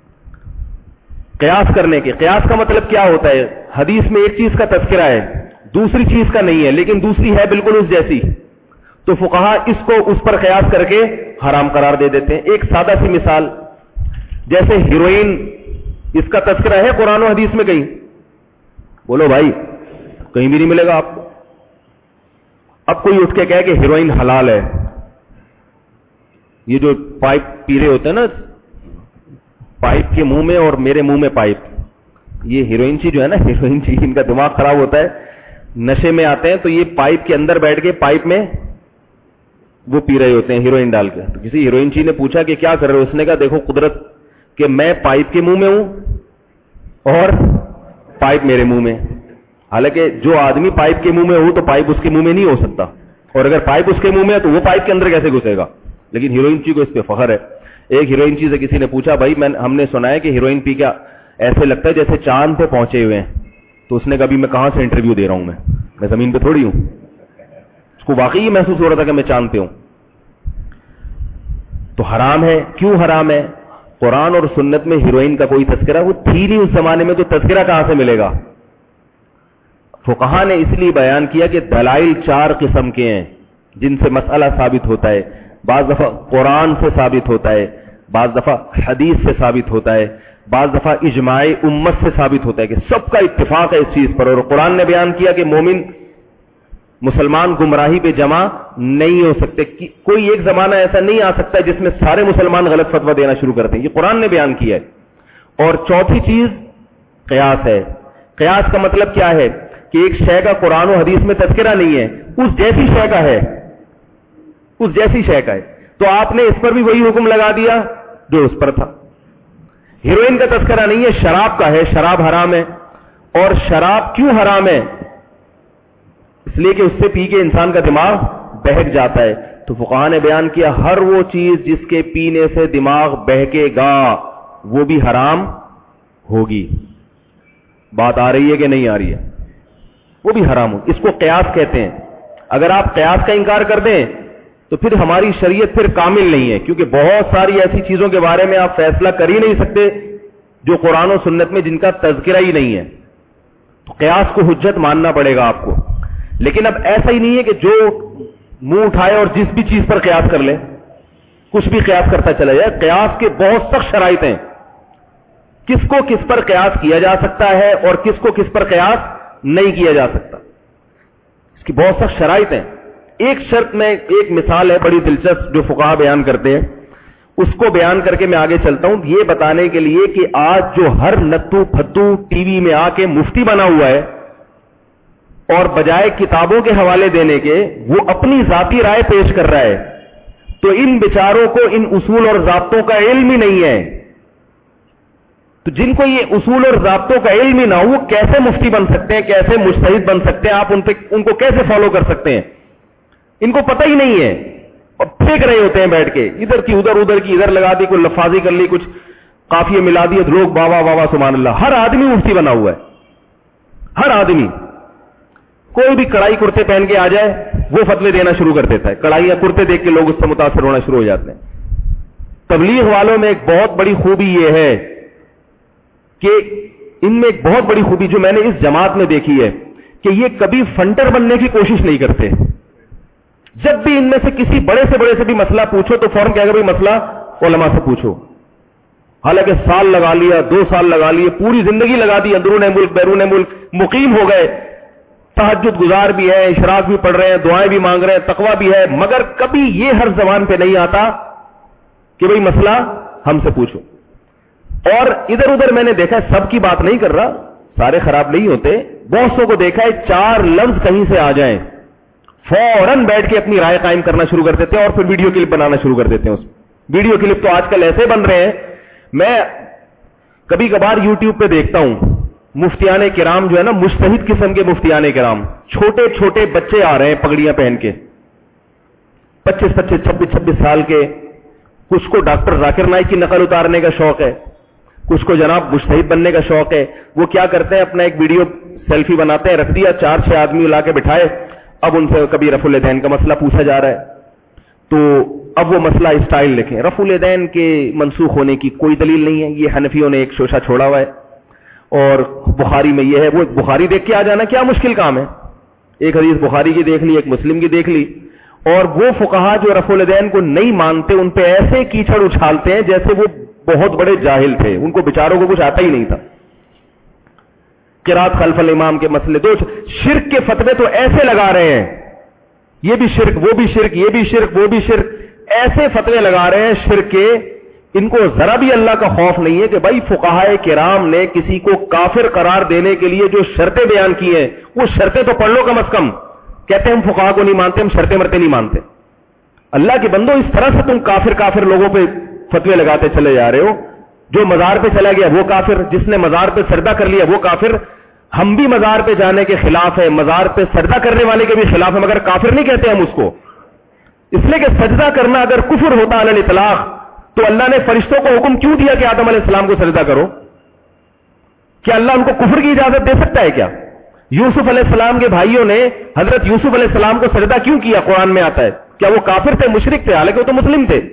قیاس کرنے کے. قیاس کا مطلب کیا ہوتا ہے؟ حدیث میں ایک چیز کا تذکرہ ہے, دوسری چیز کا نہیں ہے لیکن دوسری ہے بالکل اس جیسی, تو فقہا اس کو اس پر قیاس کر کے حرام قرار دے دیتے ہیں. ایک سادہ سی مثال, جیسے ہیروئن, اس کا تذکرہ ہے قرآن و حدیث میں کہیں؟ بولو بھائی, کہیں بھی نہیں ملے گا آپ کو. اب کوئی اٹھ کے کہے کہ ہیروئن حلال ہے, یہ جو پائپ پی رہے ہوتے ہیں نا, پائپ کے منہ میں اور میرے منہ میں پائپ, یہ ہیروئن چی جو ہے نا, ہیروئن چی, ان کا دماغ خراب ہوتا ہے, نشے میں آتے ہیں تو یہ پائپ کے اندر بیٹھ کے پائپ میں وہ پی رہے ہوتے ہیں ہیروئن ڈال کے. تو کسی ہیروئن چی نے پوچھا کہ کیا کر رہے ہو؟ اس نے کہا دیکھو قدرت کہ میں پائپ کے منہ میں ہوں اور پائپ میرے منہ میں. حالانکہ جو آدمی پائپ کے منہ میں ہو تو پائپ اس کے منہ میں نہیں ہو سکتا, اور اگر پائپ اس کے منہ میں ہے تو وہ پائپ کے اندر کیسے گھسے گا؟ لیکن ہیروئن چی کو اس پہ فخر ہے. ایک ہیروئن چی سے کسی نے پوچھا بھائی میں ہم نے سنا ہے کہ ہیروئن پی کے ایسے لگتا ہے جیسے چاند پہ پہنچے ہوئے ہیں. تو اس نے کہا میں کہاں سے انٹرویو دے رہا ہوں, میں میں زمین پہ تھوڑی ہوں. اس کو واقعی یہ محسوس ہو رہا تھا کہ میں چاند پہ ہوں. تو حرام ہے. کیوں حرام ہے؟ قرآن اور سنت میں ہیروئن کا کوئی تذکرہ وہ تھی نہیں اس زمانے میں, تو تذکرہ کہاں سے ملے گا؟ فقہا نے اس لیے بیان کیا کہ دلائل چار قسم کے ہیں جن سے مسئلہ ثابت ہوتا ہے. بعض دفعہ قرآن سے ثابت ہوتا ہے, بعض دفعہ حدیث سے ثابت ہوتا ہے, بعض دفعہ اجماع امت سے ثابت ہوتا ہے کہ سب کا اتفاق ہے اس چیز پر. اور قرآن نے بیان کیا کہ مومن مسلمان گمراہی پہ جمع نہیں ہو سکتے. کوئی ایک زمانہ ایسا نہیں آ سکتا جس میں سارے مسلمان غلط فتویٰ دینا شروع کرتے ہیں, یہ قرآن نے بیان کیا ہے. اور چوتھی چیز قیاس ہے. قیاس کا مطلب کیا ہے کہ ایک شے کا قرآن و حدیث میں تذکرہ نہیں ہے, اس جیسی شے کا ہے, اس جیسی شے کا ہے, تو آپ نے اس پر بھی وہی حکم لگا دیا جو اس پر تھا. ہیروئن کا تذکرہ نہیں ہے, شراب کا ہے, شراب حرام ہے. اور شراب کیوں حرام ہے؟ اس لیے کہ اس سے پی کے انسان کا دماغ بہک جاتا ہے. تو فقہا نے بیان کیا ہر وہ چیز جس کے پینے سے دماغ بہکے گا وہ بھی حرام ہوگی. بات آ رہی ہے کہ نہیں آ رہی ہے؟ وہ بھی حرام ہو. اس کو قیاس کہتے ہیں. اگر آپ قیاس کا انکار کر دیں تو پھر ہماری شریعت پھر کامل نہیں ہے, کیونکہ بہت ساری ایسی چیزوں کے بارے میں آپ فیصلہ کر ہی نہیں سکتے جو قرآن و سنت میں جن کا تذکرہ ہی نہیں ہے. تو قیاس کو حجت ماننا پڑے گا آپ کو. لیکن اب ایسا ہی نہیں ہے کہ جو منہ اٹھائے اور جس بھی چیز پر قیاس کر لے, کچھ بھی قیاس کرتا چلا جائے. قیاس کے بہت سخت شرائط ہیں, کس کو کس پر قیاس کیا جا سکتا ہے اور کس کو کس پر قیاس نہیں کیا جا سکتا, اس کی بہت سخت شرائط ہیں. ایک شرط میں ایک مثال ہے بڑی دلچسپ جو فقہا بیان کرتے ہیں, اس کو بیان کر کے میں آگے چلتا ہوں, یہ بتانے کے لیے کہ آج جو ہر نتو پھتو ٹی وی میں آ کے مفتی بنا ہوا ہے اور بجائے کتابوں کے حوالے دینے کے وہ اپنی ذاتی رائے پیش کر رہا ہے, تو ان بیچاروں کو ان اصول اور ضابطوں کا علم ہی نہیں ہے. تو جن کو یہ اصول اور ضابطوں کا علم ہی نہ ہو وہ کیسے مفتی بن سکتے ہیں, کیسے مجتہد بن سکتے ہیں, آپ ان پہ ان کو کیسے فالو کر سکتے ہیں؟ ان کو پتہ ہی نہیں ہے اور پھینک رہے ہوتے ہیں بیٹھ کے, ادھر کی ادھر, ادھر کی ادھر لگا دی, کوئی لفاظی کر لی, کچھ قافیے ملا دیے, لوگ بابا بابا سبحان اللہ. ہر آدمی مفتی بنا ہوا ہے, ہر آدمی. کوئی بھی کڑائی کرتے پہن کے آ جائے وہ فتوے دینا شروع کر دیتا ہے. کڑائی یا کرتے دیکھ کے لوگ اس سے متاثر ہونا شروع ہو جاتے ہیں. تبلیغ والوں میں ایک بہت بڑی خوبی یہ ہے کہ ان میں ایک بہت بڑی خوبی جو میں نے اس جماعت میں دیکھی ہے کہ یہ کبھی فنٹر بننے کی کوشش نہیں کرتے. جب بھی ان میں سے کسی بڑے سے بڑے سے بھی مسئلہ پوچھو تو فوراً کہے گا بھائی مسئلہ علماء سے پوچھو. حالانکہ سال لگا لیا, دو سال لگا لیے, پوری زندگی لگا دی, اندرون ملک بیرون ملک مقیم ہو گئے, تہجد گزار بھی ہے, اشراق بھی پڑھ رہے ہیں, دعائیں بھی مانگ رہے ہیں, تقوی بھی ہے, مگر کبھی یہ ہر زبان پہ نہیں آتا کہ بھئی مسئلہ ہم سے پوچھو. اور ادھر ادھر میں نے دیکھا, سب کی بات نہیں کر رہا, سارے خراب نہیں ہوتے, بہت سو کو دیکھا ہے چار لفظ کہیں سے آ جائیں فوراً بیٹھ کے اپنی رائے قائم کرنا شروع کر دیتے ہیں اور پھر ویڈیو کلپ بنانا شروع کر دیتے ہیں. اس ویڈیو کلپ تو آج کل ایسے بن رہے ہیں, میں کبھی کبھار یوٹیوب پہ دیکھتا ہوں مفتیان کرام جو ہے نا, مجتہد قسم کے مفتیان کرام, چھوٹے چھوٹے بچے آ رہے ہیں پگڑیاں پہن کے, پچیس پچیس چھبیس چھبیس سال کے. کچھ کو ڈاکٹر ذاکر نائک کی نقل اتارنے کا شوق ہے, کچھ کو جناب مجتہد بننے کا شوق ہے. وہ کیا کرتے ہیں, اپنا ایک ویڈیو سیلفی بناتے ہیں, رکھ دیا, چار چھ آدمی لا کے بٹھائے, اب ان سے کبھی رفع الیدین کا مسئلہ پوچھا جا رہا ہے تو اب وہ مسئلہ اسٹائل لکھیں. رفع الیدین کے منسوخ ہونے کی کوئی دلیل نہیں ہے, یہ حنفیوں نے ایک شوشہ چھوڑا ہوا ہے, اور بخاری میں یہ ہے. وہ بخاری دیکھ کے آ جانا کیا مشکل کام ہے, ایک حدیث بخاری کی دیکھ لی, ایک مسلم کی دیکھ لی, اور وہ فقہا جو رفع الیدین کو نہیں مانتے ان پہ ایسے کیچڑ اچھالتے ہیں جیسے وہ بہت بڑے جاہل تھے, ان کو بیچاروں کو کچھ آتا ہی نہیں تھا. قرات خلف الامام کے مسئلے, دو شرک کے فتوے تو ایسے لگا رہے ہیں, یہ بھی شرک وہ بھی شرک یہ بھی شرک وہ بھی شرک, ایسے فتوے لگا رہے ہیں شرک کے. ان کو ذرا بھی اللہ کا خوف نہیں ہے کہ بھائی فقہائے کرام نے کسی کو کافر قرار دینے کے لیے جو شرطیں بیان کی ہیں وہ شرطیں تو پڑھ لو کم از کم. کہتے ہیں ہم فقہا کو نہیں مانتے, ہم شرطیں مرتے نہیں مانتے. اللہ کے بندو, اس طرح سے تم کافر کافر لوگوں پہ فتوے لگاتے چلے جا رہے ہو. جو مزار پہ چلا گیا وہ کافر, جس نے مزار پہ سجدہ کر لیا وہ کافر. ہم بھی مزار پہ جانے کے خلاف ہے, مزار پہ سجدہ کرنے والے کے بھی خلاف ہے, مگر کافر نہیں کہتے ہم اس کو, اس لیے کہ سجدہ کرنا اگر کفر ہوتا علی الاطلاق تو اللہ نے فرشتوں کو حکم کیوں دیا کہ آدم علیہ السلام کو سجدہ کرو؟ کیا اللہ ان کو کفر کی اجازت دے سکتا ہے کیا؟ یوسف علیہ السلام کے بھائیوں نے حضرت یوسف علیہ السلام کو سجدہ کیوں کیا قرآن میں آتا ہے؟ کیا وہ کافر تھے, مشرک تھے؟ حالانکہ وہ تو مسلم تھے.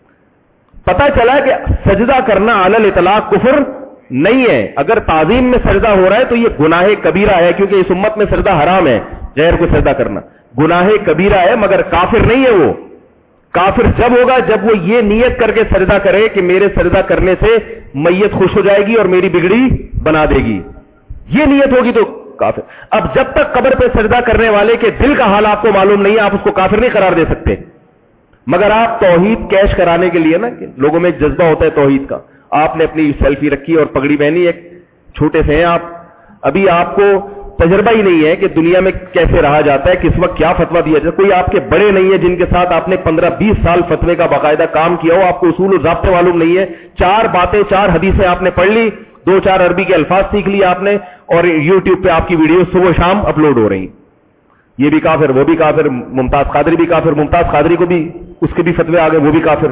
پتہ چلا کہ سجدہ کرنا علی الاطلاق کفر نہیں ہے. اگر تعظیم میں سجدہ ہو رہا ہے تو یہ گناہ کبیرہ ہے, کیونکہ اس امت میں سجدہ حرام ہے, غیر کو سجدہ کرنا گناہ کبیرہ ہے, مگر کافر نہیں ہے. وہ کافر جب ہوگا جب وہ یہ نیت کر کے سجدہ کرے کہ میرے سجدہ کرنے سے میت خوش ہو جائے گی اور میری بگڑی بنا دے گی, یہ نیت ہوگی تو کافر. اب جب تک قبر پہ سجدہ کرنے والے کے دل کا حال آپ کو معلوم نہیں ہے, آپ اس کو کافر نہیں قرار دے سکتے. مگر آپ توحید کیش کرانے کے لیے نا, کہ لوگوں میں ایک جذبہ ہوتا ہے توحید کا, آپ نے اپنی سیلفی رکھی اور پگڑی پہنی, ایک چھوٹے سے ہیں آپ, ابھی آپ کو تجربہ ہی نہیں ہے کہ دنیا میں کیسے رہا جاتا ہے, کس وقت کیا فتویٰ دیا جاتا ہے. کوئی آپ کے بڑے نہیں ہے جن کے ساتھ آپ نے پندرہ بیس سال فتوے کا باقاعدہ کام کیا ہو, آپ کو اصول و ضابطے معلوم نہیں ہے. چار باتیں چار حدیثیں آپ نے پڑھ لی, دو چار عربی کے الفاظ سیکھ لیے آپ نے, اور یوٹیوب پہ آپ کی ویڈیو صبح شام اپلوڈ ہو رہی. یہ بھی کافر, وہ بھی کافر, ممتاز قادری بھی کافر, ممتاز قادری کو بھی اس کے بھی فتوے آ گئے, وہ بھی کافر.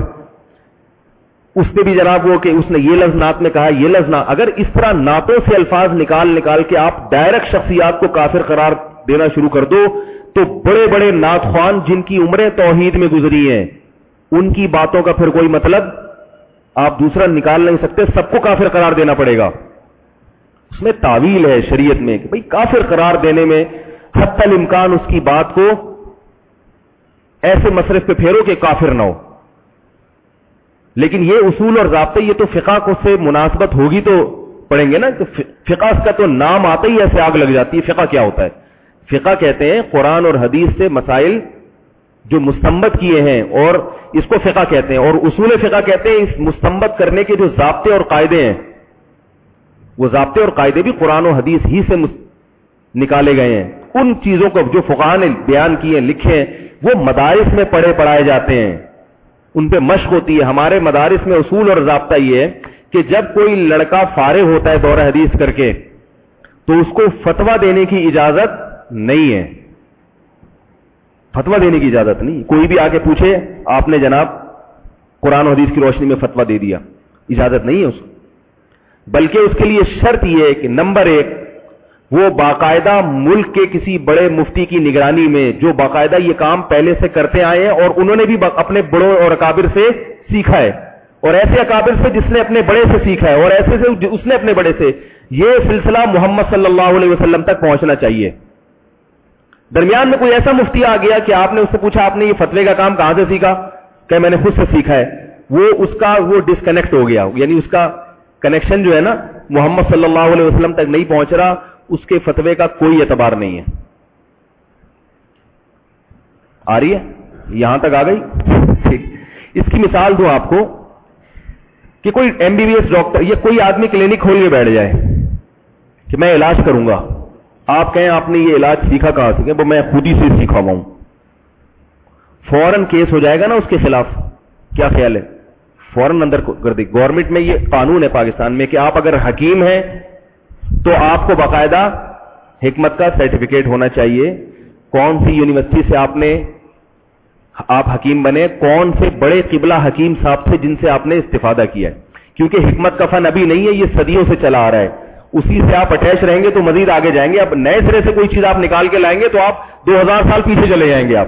اس پہ بھی جناب وہ کہ اس نے یہ لفظ نعت میں کہا, یہ لفظ نہ. اگر اس طرح نعتوں سے الفاظ نکال نکال کے آپ ڈائریکٹ شخصیات کو کافر قرار دینا شروع کر دو تو بڑے بڑے نعت خوان جن کی عمریں توحید میں گزری ہیں ان کی باتوں کا پھر کوئی مطلب آپ دوسرا نکال نہیں سکتے, سب کو کافر قرار دینا پڑے گا. اس میں تعویل ہے شریعت میں کہ بھئی کافر قرار دینے میں حتی الامکان اس کی بات کو ایسے مصرف پہ پھیرو کہ کافر نہ ہو. لیکن یہ اصول اور ضابطے یہ تو فقہ کو سے مناسبت ہوگی تو پڑھیں گے نا. فقہ کا تو نام آتا ہی ایسے آگ لگ جاتی ہے. فقہ کیا ہوتا ہے؟ فقہ کہتے ہیں قرآن اور حدیث سے مسائل جو مستنبط کیے ہیں, اور اس کو فقہ کہتے ہیں. اور اصول فقہ کہتے ہیں اس مستنبط کرنے کے جو ضابطے اور قاعدے ہیں, وہ ضابطے اور قاعدے بھی قرآن و حدیث ہی سے نکالے گئے ہیں. ان چیزوں کو جو فقہاء نے بیان کیے لکھے ہیں وہ مدارس میں پڑھے پڑھائے جاتے ہیں, ان پہ مشق ہوتی ہے. ہمارے مدارس میں اصول اور ضابطہ یہ ہے کہ جب کوئی لڑکا فارغ ہوتا ہے دورہ حدیث کر کے تو اس کو فتویٰ دینے کی اجازت نہیں ہے. فتویٰ دینے کی اجازت نہیں. کوئی بھی آگے پوچھے آپ نے جناب قرآن و حدیث کی روشنی میں فتویٰ دے دیا, اجازت نہیں ہے اس کو. بلکہ اس کے لیے شرط یہ ہے کہ نمبر ایک وہ باقاعدہ ملک کے کسی بڑے مفتی کی نگرانی میں جو باقاعدہ یہ کام پہلے سے کرتے آئے ہیں اور انہوں نے بھی اپنے بڑوں اور اکابر سے سیکھا ہے, اور ایسے اکابر سے جس نے اپنے بڑے سے سیکھا ہے, اور ایسے سے اس نے اپنے بڑے سے, یہ سلسلہ محمد صلی اللہ علیہ وسلم تک پہنچنا چاہیے. درمیان میں کوئی ایسا مفتی آ گیا کہ آپ نے اس سے پوچھا آپ نے یہ فتوے کا کام کہاں سے سیکھا, کہ میں نے خود سے سیکھا ہے, وہ اس کا وہ ڈسکنیکٹ ہو گیا, یعنی اس کا کنیکشن جو ہے نا محمد صلی اللہ علیہ وسلم تک نہیں پہنچ رہا, اس کے فتوے کا کوئی اعتبار نہیں ہے. آ رہی ہے یہاں تک آ گئی. ٹھیک, اس کی مثال دوں آپ کو کہ کوئی M B B S doctor یا کوئی آدمی کلینک کھول کے بیٹھ جائے کہ میں علاج کروں گا. آپ کہیں آپ نے یہ علاج سیکھا کہاں سے, کہ میں خود ہی سے سیکھا ہوا ہوں. فوراً کیس ہو جائے گا نا اس کے خلاف. کیا خیال ہے؟ فوراً اندر کر دے. گورنمنٹ میں یہ قانون ہے پاکستان میں کہ آپ اگر حکیم ہیں تو آپ کو باقاعدہ حکمت کا سرٹیفکیٹ ہونا چاہیے. کون سی یونیورسٹی سے آپ نے آپ حکیم بنے, کون سے بڑے قبلہ حکیم صاحب سے جن سے آپ نے استفادہ کیا ہے, کیونکہ حکمت کا فن ابھی نہیں ہے, یہ صدیوں سے چلا آ رہا ہے. اسی سے آپ اٹیچ رہیں گے تو مزید آگے جائیں گے. اب نئے سرے سے کوئی چیز آپ نکال کے لائیں گے تو آپ دو ہزار سال پیچھے چلے جائیں گے. آپ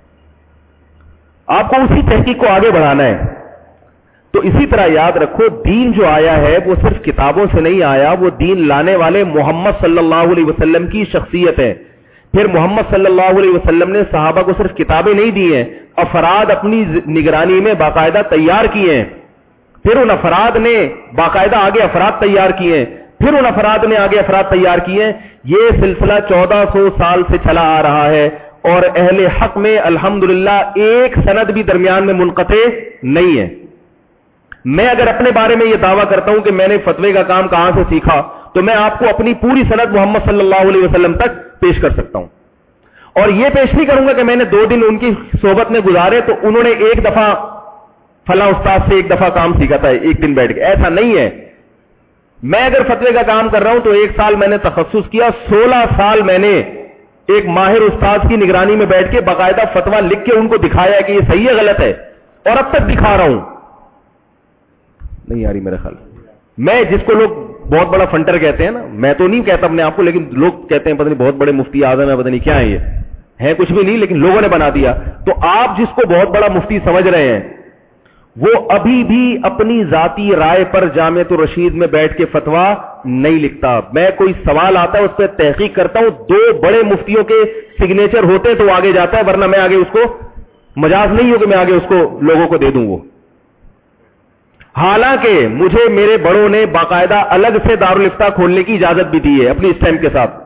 آپ کو اسی تحقیق کو آگے بڑھانا ہے. تو اسی طرح یاد رکھو دین جو آیا ہے وہ صرف کتابوں سے نہیں آیا, وہ دین لانے والے محمد صلی اللہ علیہ وسلم کی شخصیت ہے. پھر محمد صلی اللہ علیہ وسلم نے صحابہ کو صرف کتابیں نہیں دی ہیں, افراد اپنی نگرانی میں باقاعدہ تیار کیے ہیں, پھر ان افراد نے باقاعدہ آگے افراد تیار کیے ہیں, پھر ان افراد نے آگے افراد تیار کیے ہیں. یہ سلسلہ چودہ سو سال سے چلا آ رہا ہے, اور اہل حق میں الحمدللہ ایک سند بھی درمیان میں منقطع نہیں ہے. میں اگر اپنے بارے میں یہ دعویٰ کرتا ہوں کہ میں نے فتوے کا کام کہاں سے سیکھا, تو میں آپ کو اپنی پوری سند محمد صلی اللہ علیہ وسلم تک پیش کر سکتا ہوں, اور یہ پیش نہیں کروں گا کہ میں نے دو دن ان کی صحبت میں گزارے تو انہوں نے ایک دفعہ فلاں استاد سے ایک دفعہ کام سیکھا تھا ایک دن بیٹھ کے. ایسا نہیں ہے. میں اگر فتوے کا کام کر رہا ہوں تو ایک سال میں نے تخصص کیا, سولہ سال میں نے ایک ماہر استاد کی نگرانی میں بیٹھ کے باقاعدہ فتویٰ لکھ کے ان کو دکھایا کہ یہ صحیح ہے غلط ہے, اور اب تک دکھا رہا ہوں. نہیں آ رہی میرا خیال. میں جس کو لوگ بہت بڑا فنٹر کہتے ہیں نا, میں تو نہیں کہتا اپنے آپ کو, لیکن لوگ کہتے ہیں پتہ نہیں بہت بڑے مفتی اعظم ہے, پتہ نہیں کیا ہے, یہ ہے کچھ بھی نہیں, لیکن لوگوں نے بنا دیا. تو آپ جس کو بہت بڑا مفتی سمجھ رہے ہیں, وہ ابھی بھی اپنی ذاتی رائے پر جامعۃ الرشید میں بیٹھ کے فتویٰ نہیں لکھتا. میں کوئی سوال آتا ہے اس پہ تحقیق کرتا ہوں, دو بڑے مفتیوں کے سگنیچر ہوتے تو آگے جاتا ہے, ورنہ میں آگے اس کو مجاز نہیں ہو کہ میں آگے اس کو لوگوں کو دے دوں. وہ حالانکہ مجھے میرے بڑوں نے باقاعدہ الگ سے دارالفتہ کھولنے کی اجازت بھی دی ہے اپنی اسٹیمپ کے ساتھ.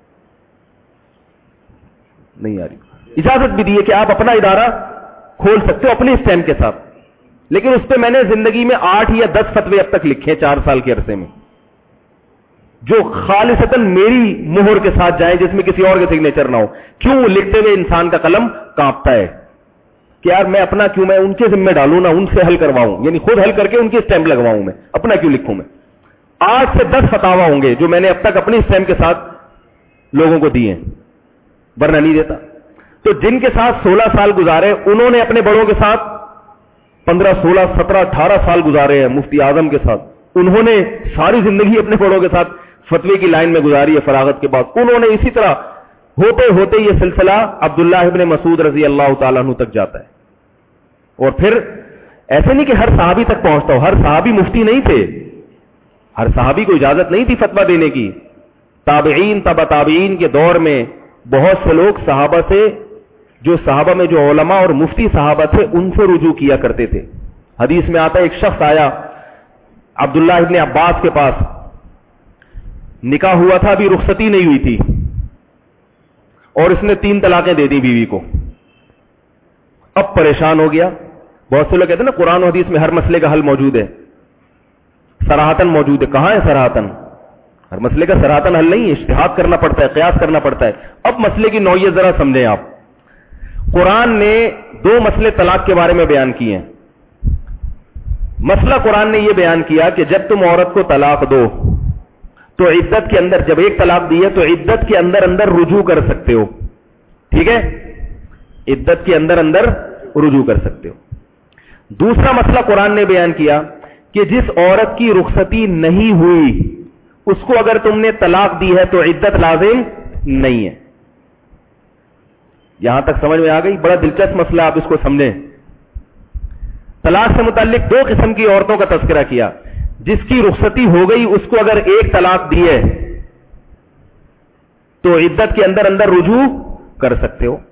نہیں آ رہی. اجازت بھی دی ہے کہ آپ اپنا ادارہ کھول سکتے ہو اپنی اسٹیمپ کے ساتھ, لیکن اس پہ میں نے زندگی میں آٹھ یا دس فتوے اب تک لکھے چار سال کے عرصے میں, جو خالصتاً میری مہر کے ساتھ جائیں, جس میں کسی اور کے سگنیچر نہ ہو. کیوں لکھتے ہوئے انسان کا قلم کانپتا ہے کہ یار میں اپنا کیوں میں ان کے ذمہ ڈالوں نا, ان سے حل کرواؤں, یعنی خود حل کر کے ان کی اسٹیمپ لگواؤں, میں اپنا کیوں لکھوں. میں آٹھ سے دس فتاوا ہوں گے جو میں نے اب تک اپنی اسٹیمپ کے ساتھ لوگوں کو دیے, ورنہ نہیں دیتا. تو جن کے ساتھ سولہ سال گزارے, انہوں نے اپنے بڑوں کے ساتھ پندرہ سولہ سترہ اٹھارہ سال گزارے ہیں. مفتی اعظم کے ساتھ انہوں نے ساری زندگی اپنے بڑوں کے ساتھ فتوے کی لائن میں گزاری ہے فراغت کے بعد. انہوں نے اسی طرح ہوتے ہوتے یہ سلسلہ عبداللہ ابن مسعود رضی اللہ تعالیٰ عنہ تک جاتا ہے, اور پھر ایسے نہیں کہ ہر صحابی تک پہنچتا ہو. ہر صحابی مفتی نہیں تھے, ہر صحابی کو اجازت نہیں تھی فتویٰ دینے کی. تابعین تبع تابعین کے دور میں بہت سے لوگ صحابہ سے, جو صحابہ میں جو علماء اور مفتی صحابہ تھے, ان سے رجوع کیا کرتے تھے. حدیث میں آتا ہے ایک شخص آیا عبداللہ ابن عباس کے پاس, نکاح ہوا تھا, ابھی رخصتی نہیں ہوئی تھی, اور اس نے تین طلاقیں دے دی بیوی کو. اب پریشان ہو گیا. بہت سے لوگ کہتے ہیں نا قرآن و حدیث میں ہر مسئلے کا حل موجود ہے, صراحتاً موجود ہے. کہاں ہے صراحتاً؟ ہر مسئلے کا صراحتاً حل نہیں ہے, اجتہاد کرنا پڑتا ہے, قیاس کرنا پڑتا ہے. اب مسئلے کی نوعیت ذرا سمجھیں آپ. قرآن نے دو مسئلے طلاق کے بارے میں بیان کیے ہیں. مسئلہ قرآن نے یہ بیان کیا کہ جب تم عورت کو طلاق دو تو عدت کے اندر, جب ایک طلاق دی ہے تو عدت کے اندر اندر رجوع کر سکتے ہو. ٹھیک ہے, عدت کے اندر اندر رجوع کر سکتے ہو. دوسرا مسئلہ قرآن نے بیان کیا کہ جس عورت کی رخصتی نہیں ہوئی اس کو اگر تم نے طلاق دی ہے تو عدت لازم نہیں ہے. یہاں تک سمجھ میں آ گئی؟ بڑا دلچسپ مسئلہ, آپ اس کو سمجھیں. طلاق سے متعلق دو قسم کی عورتوں کا تذکرہ کیا. جس کی رخصتی ہو گئی اس کو اگر ایک طلاق دی ہے تو عدت کے اندر اندر رجوع کر سکتے ہو,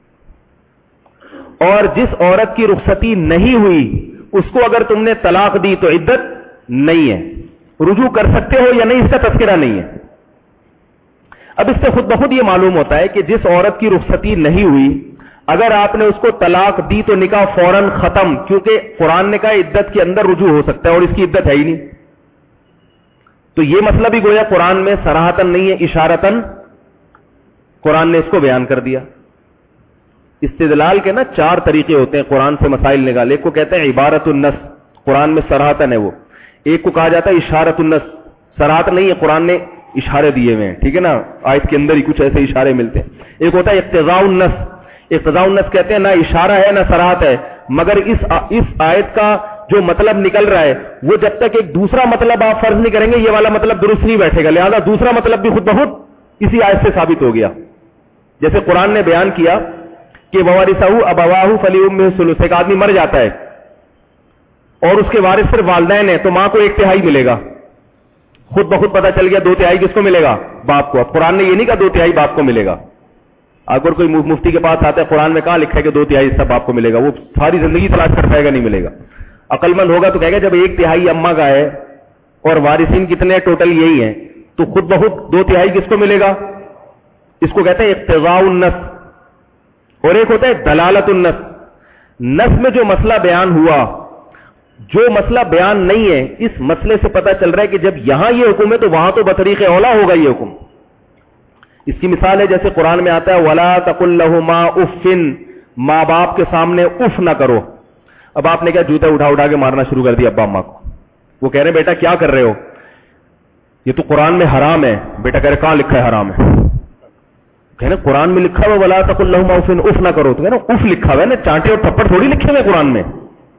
اور جس عورت کی رخصتی نہیں ہوئی اس کو اگر تم نے طلاق دی تو عدت نہیں ہے, رجوع کر سکتے ہو یا نہیں اس کا تذکرہ نہیں ہے. اب اس سے خود بخود یہ معلوم ہوتا ہے کہ جس عورت کی رخصتی نہیں ہوئی اگر آپ نے اس کو طلاق دی تو نکاح فوراً ختم, کیونکہ قرآن نے کہا عدت کے اندر رجوع ہو سکتا ہے اور اس کی عدت ہے ہی نہیں. تو یہ مسئلہ بھی گویا قرآن میں صراحتاً نہیں ہے, اشارتاً قرآن نے اس کو بیان کر دیا. استدلال کے نا چار طریقے ہوتے ہیں قرآن سے مسائل نکالے. ایک کو کہتے ہیں عبارت النص, قرآن میں صراحتاً ہے وہ. ایک کو کہا جاتا ہے اشارت النص, صراحت نہیں ہے, قرآن نے اشارے دیے ہوئے ہیں. ٹھیک ہے نا, آیت کے اندر ہی کچھ ایسے اشارے ملتے ہیں. ایک ہوتا ہے اقتضاء النص, اقتضاء النص کہتے ہیں نہ اشارہ ہے نہ صراحت ہے, مگر اس اس آیت کا جو مطلب نکل رہا ہے وہ جب تک ایک دوسرا مطلب آپ فرض نہیں کریں گے یہ والا مطلب درست نہیں بیٹھے گا, لہذا دوسرا مطلب بھی خود بخود اسی آیت سے ثابت ہو گیا. جیسے قرآن نے بیان کیا کہ ووارثہ ابواہ فلیؤمہ الثلث, ایک آدمی مر جاتا ہے اور اس کے وارث صرف والدین ہیں تو ماں کو ایک تہائی ملے گا. خود بخود پتہ چل گیا دو تہائی کس کو ملے گا؟ باپ کو. اب قرآن نے یہ نہیں کہا دو تہائی باپ کو ملے گا, اگر کوئی مفتی کے پاس آتا ہے قرآن میں کہاں لکھا ہے کہ دو تہائی حصہ باپ کو ملے گا, وہ ساری زندگی تلاش کر پائے گا, نہیں ملے گا. عقل مند ہوگا تو کہے گا جب ایک تہائی اماں کا ہے اور وارثین کتنے ٹوٹل یہی ہیں, تو خود بخود دو تہائی کس کو ملے گا. اس کو کہتے ہیں اقتضاء النص, اور ایک ہوتا ہے دلالت النص. نص میں جو مسئلہ بیان ہوا, جو مسئلہ بیان نہیں ہے, اس مسئلے سے پتہ چل رہا ہے کہ جب یہاں یہ حکم ہے تو وہاں تو بطریق اولا ہوگا یہ حکم. اس کی مثال ہے جیسے قرآن میں آتا ہے وَلَا تَقُلْ لَهُمَا اُفٍّ, ماں باپ کے سامنے اف نہ کرو. اب آپ نے کیا جوتا اٹھا اٹھا کے مارنا شروع کر دیا ابا اماں کو. وہ کہہ رہے ہیں بیٹا کیا کر رہے ہو, یہ تو قرآن میں حرام ہے. بیٹا کہہ رہے کہاں لکھا ہے حرام ہے. کہہ رہے قرآن میں لکھا ہوا وَلَا تَقُلْ لَهُمَا اُفٍّ, اف نہ کرو. تو کہہ رہے اف لکھا ہوا ہے نا, چانٹے اور تھپڑ تھوڑی لکھے ہوئے قرآن میں.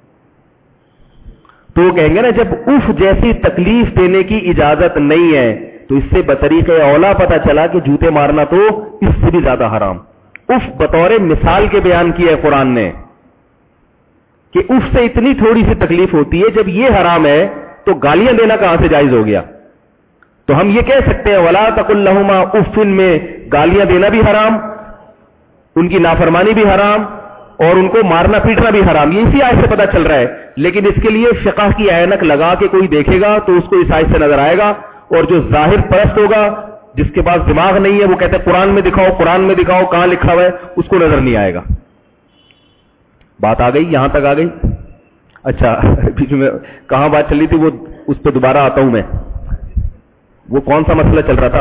تو وہ کہیں گے نا جب اف جیسی تکلیف دینے کی اجازت نہیں ہے تو اس سے بطریق اولا پتہ چلا کہ جوتے مارنا تو اس سے بھی زیادہ حرام. اف بطور مثال کے بیان کیا ہے قرآن نے کہ اف سے اتنی تھوڑی سی تکلیف ہوتی ہے, جب یہ حرام ہے تو گالیاں دینا کہاں سے جائز ہو گیا. تو ہم یہ کہہ سکتے ہیں وَلَا تَقُلْ لَهُمَا اُفٍّ میں گالیاں دینا بھی حرام, ان کی نافرمانی بھی حرام, اور ان کو مارنا پیٹنا بھی حرام. یہ اسی آیت سے پتہ چل رہا ہے. لیکن اس کے لیے فقہ کی عینک لگا کے کوئی دیکھے گا تو اس کو اس آیت سے نظر آئے گا, اور جو ظاہر پرست ہوگا جس کے پاس دماغ نہیں ہے وہ کہتے ہیں قرآن میں دکھاؤ, قرآن میں دکھاؤ کہاں لکھا ہوا ہے, اس کو نظر نہیں آئے گا. بات آ گئی, یہاں تک آ گئی. اچھا بیچ میں کہاں بات چل رہی تھی وہ اس پہ دوبارہ آتا ہوں میں. وہ کون سا مسئلہ چل رہا تھا؟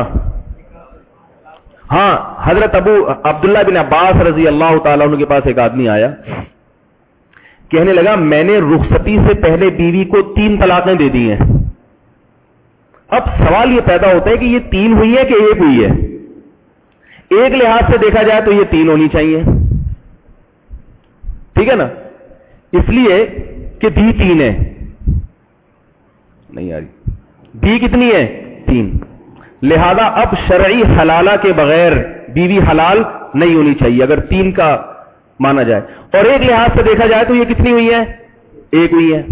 ہاں, حضرت ابو عبداللہ بن عباس رضی اللہ تعالیٰ عنہ کے پاس ایک آدمی آیا, کہنے لگا میں نے رخصتی سے پہلے بیوی کو تین طلاقیں دے دی ہیں. اب سوال یہ پیدا ہوتا ہے کہ یہ تین ہوئی ہے کہ ایک ہوئی ہے. ایک لحاظ سے دیکھا جائے تو یہ تین ہونی چاہیے, ٹھیک ہے نا, اس لیے کہ دی تین ہے. نہیں آ رہی, دی کتنی ہے؟ تین. لہذا اب شرعی حلالہ کے بغیر بیوی حلال نہیں ہونی چاہیے اگر تین کا مانا جائے. اور ایک لحاظ سے دیکھا جائے تو یہ کتنی ہوئی ہے؟ ایک ہوئی ہے.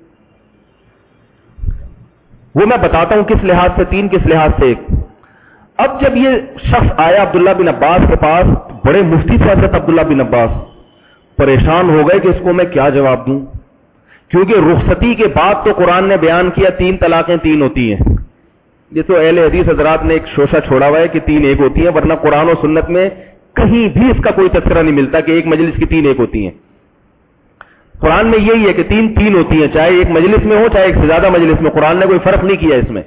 وہ میں بتاتا ہوں کس لحاظ سے تین, کس لحاظ سے ایک. اب جب یہ شخص آیا عبداللہ بن عباس کے پاس, بڑے مفتی سے حضرت عبداللہ بن عباس پریشان ہو گئے کہ اس کو میں کیا جواب دوں, کیونکہ رخصتی کے بعد تو قرآن نے بیان کیا تین طلاقیں تین ہوتی ہیں. یہ تو اہل حدیث حضرات نے ایک شوشہ چھوڑا ہوا ہے کہ تین ایک ہوتی ہیں, ورنہ قرآن و سنت میں کہیں بھی اس کا کوئی تذکرہ نہیں ملتا کہ ایک مجلس کی تین ایک ہوتی ہیں. قرآن میں یہی ہے کہ تین تین ہوتی ہیں, چاہے ایک مجلس میں ہو چاہے ایک سے زیادہ مجلس میں, قرآن نے کوئی فرق نہیں کیا اس میں.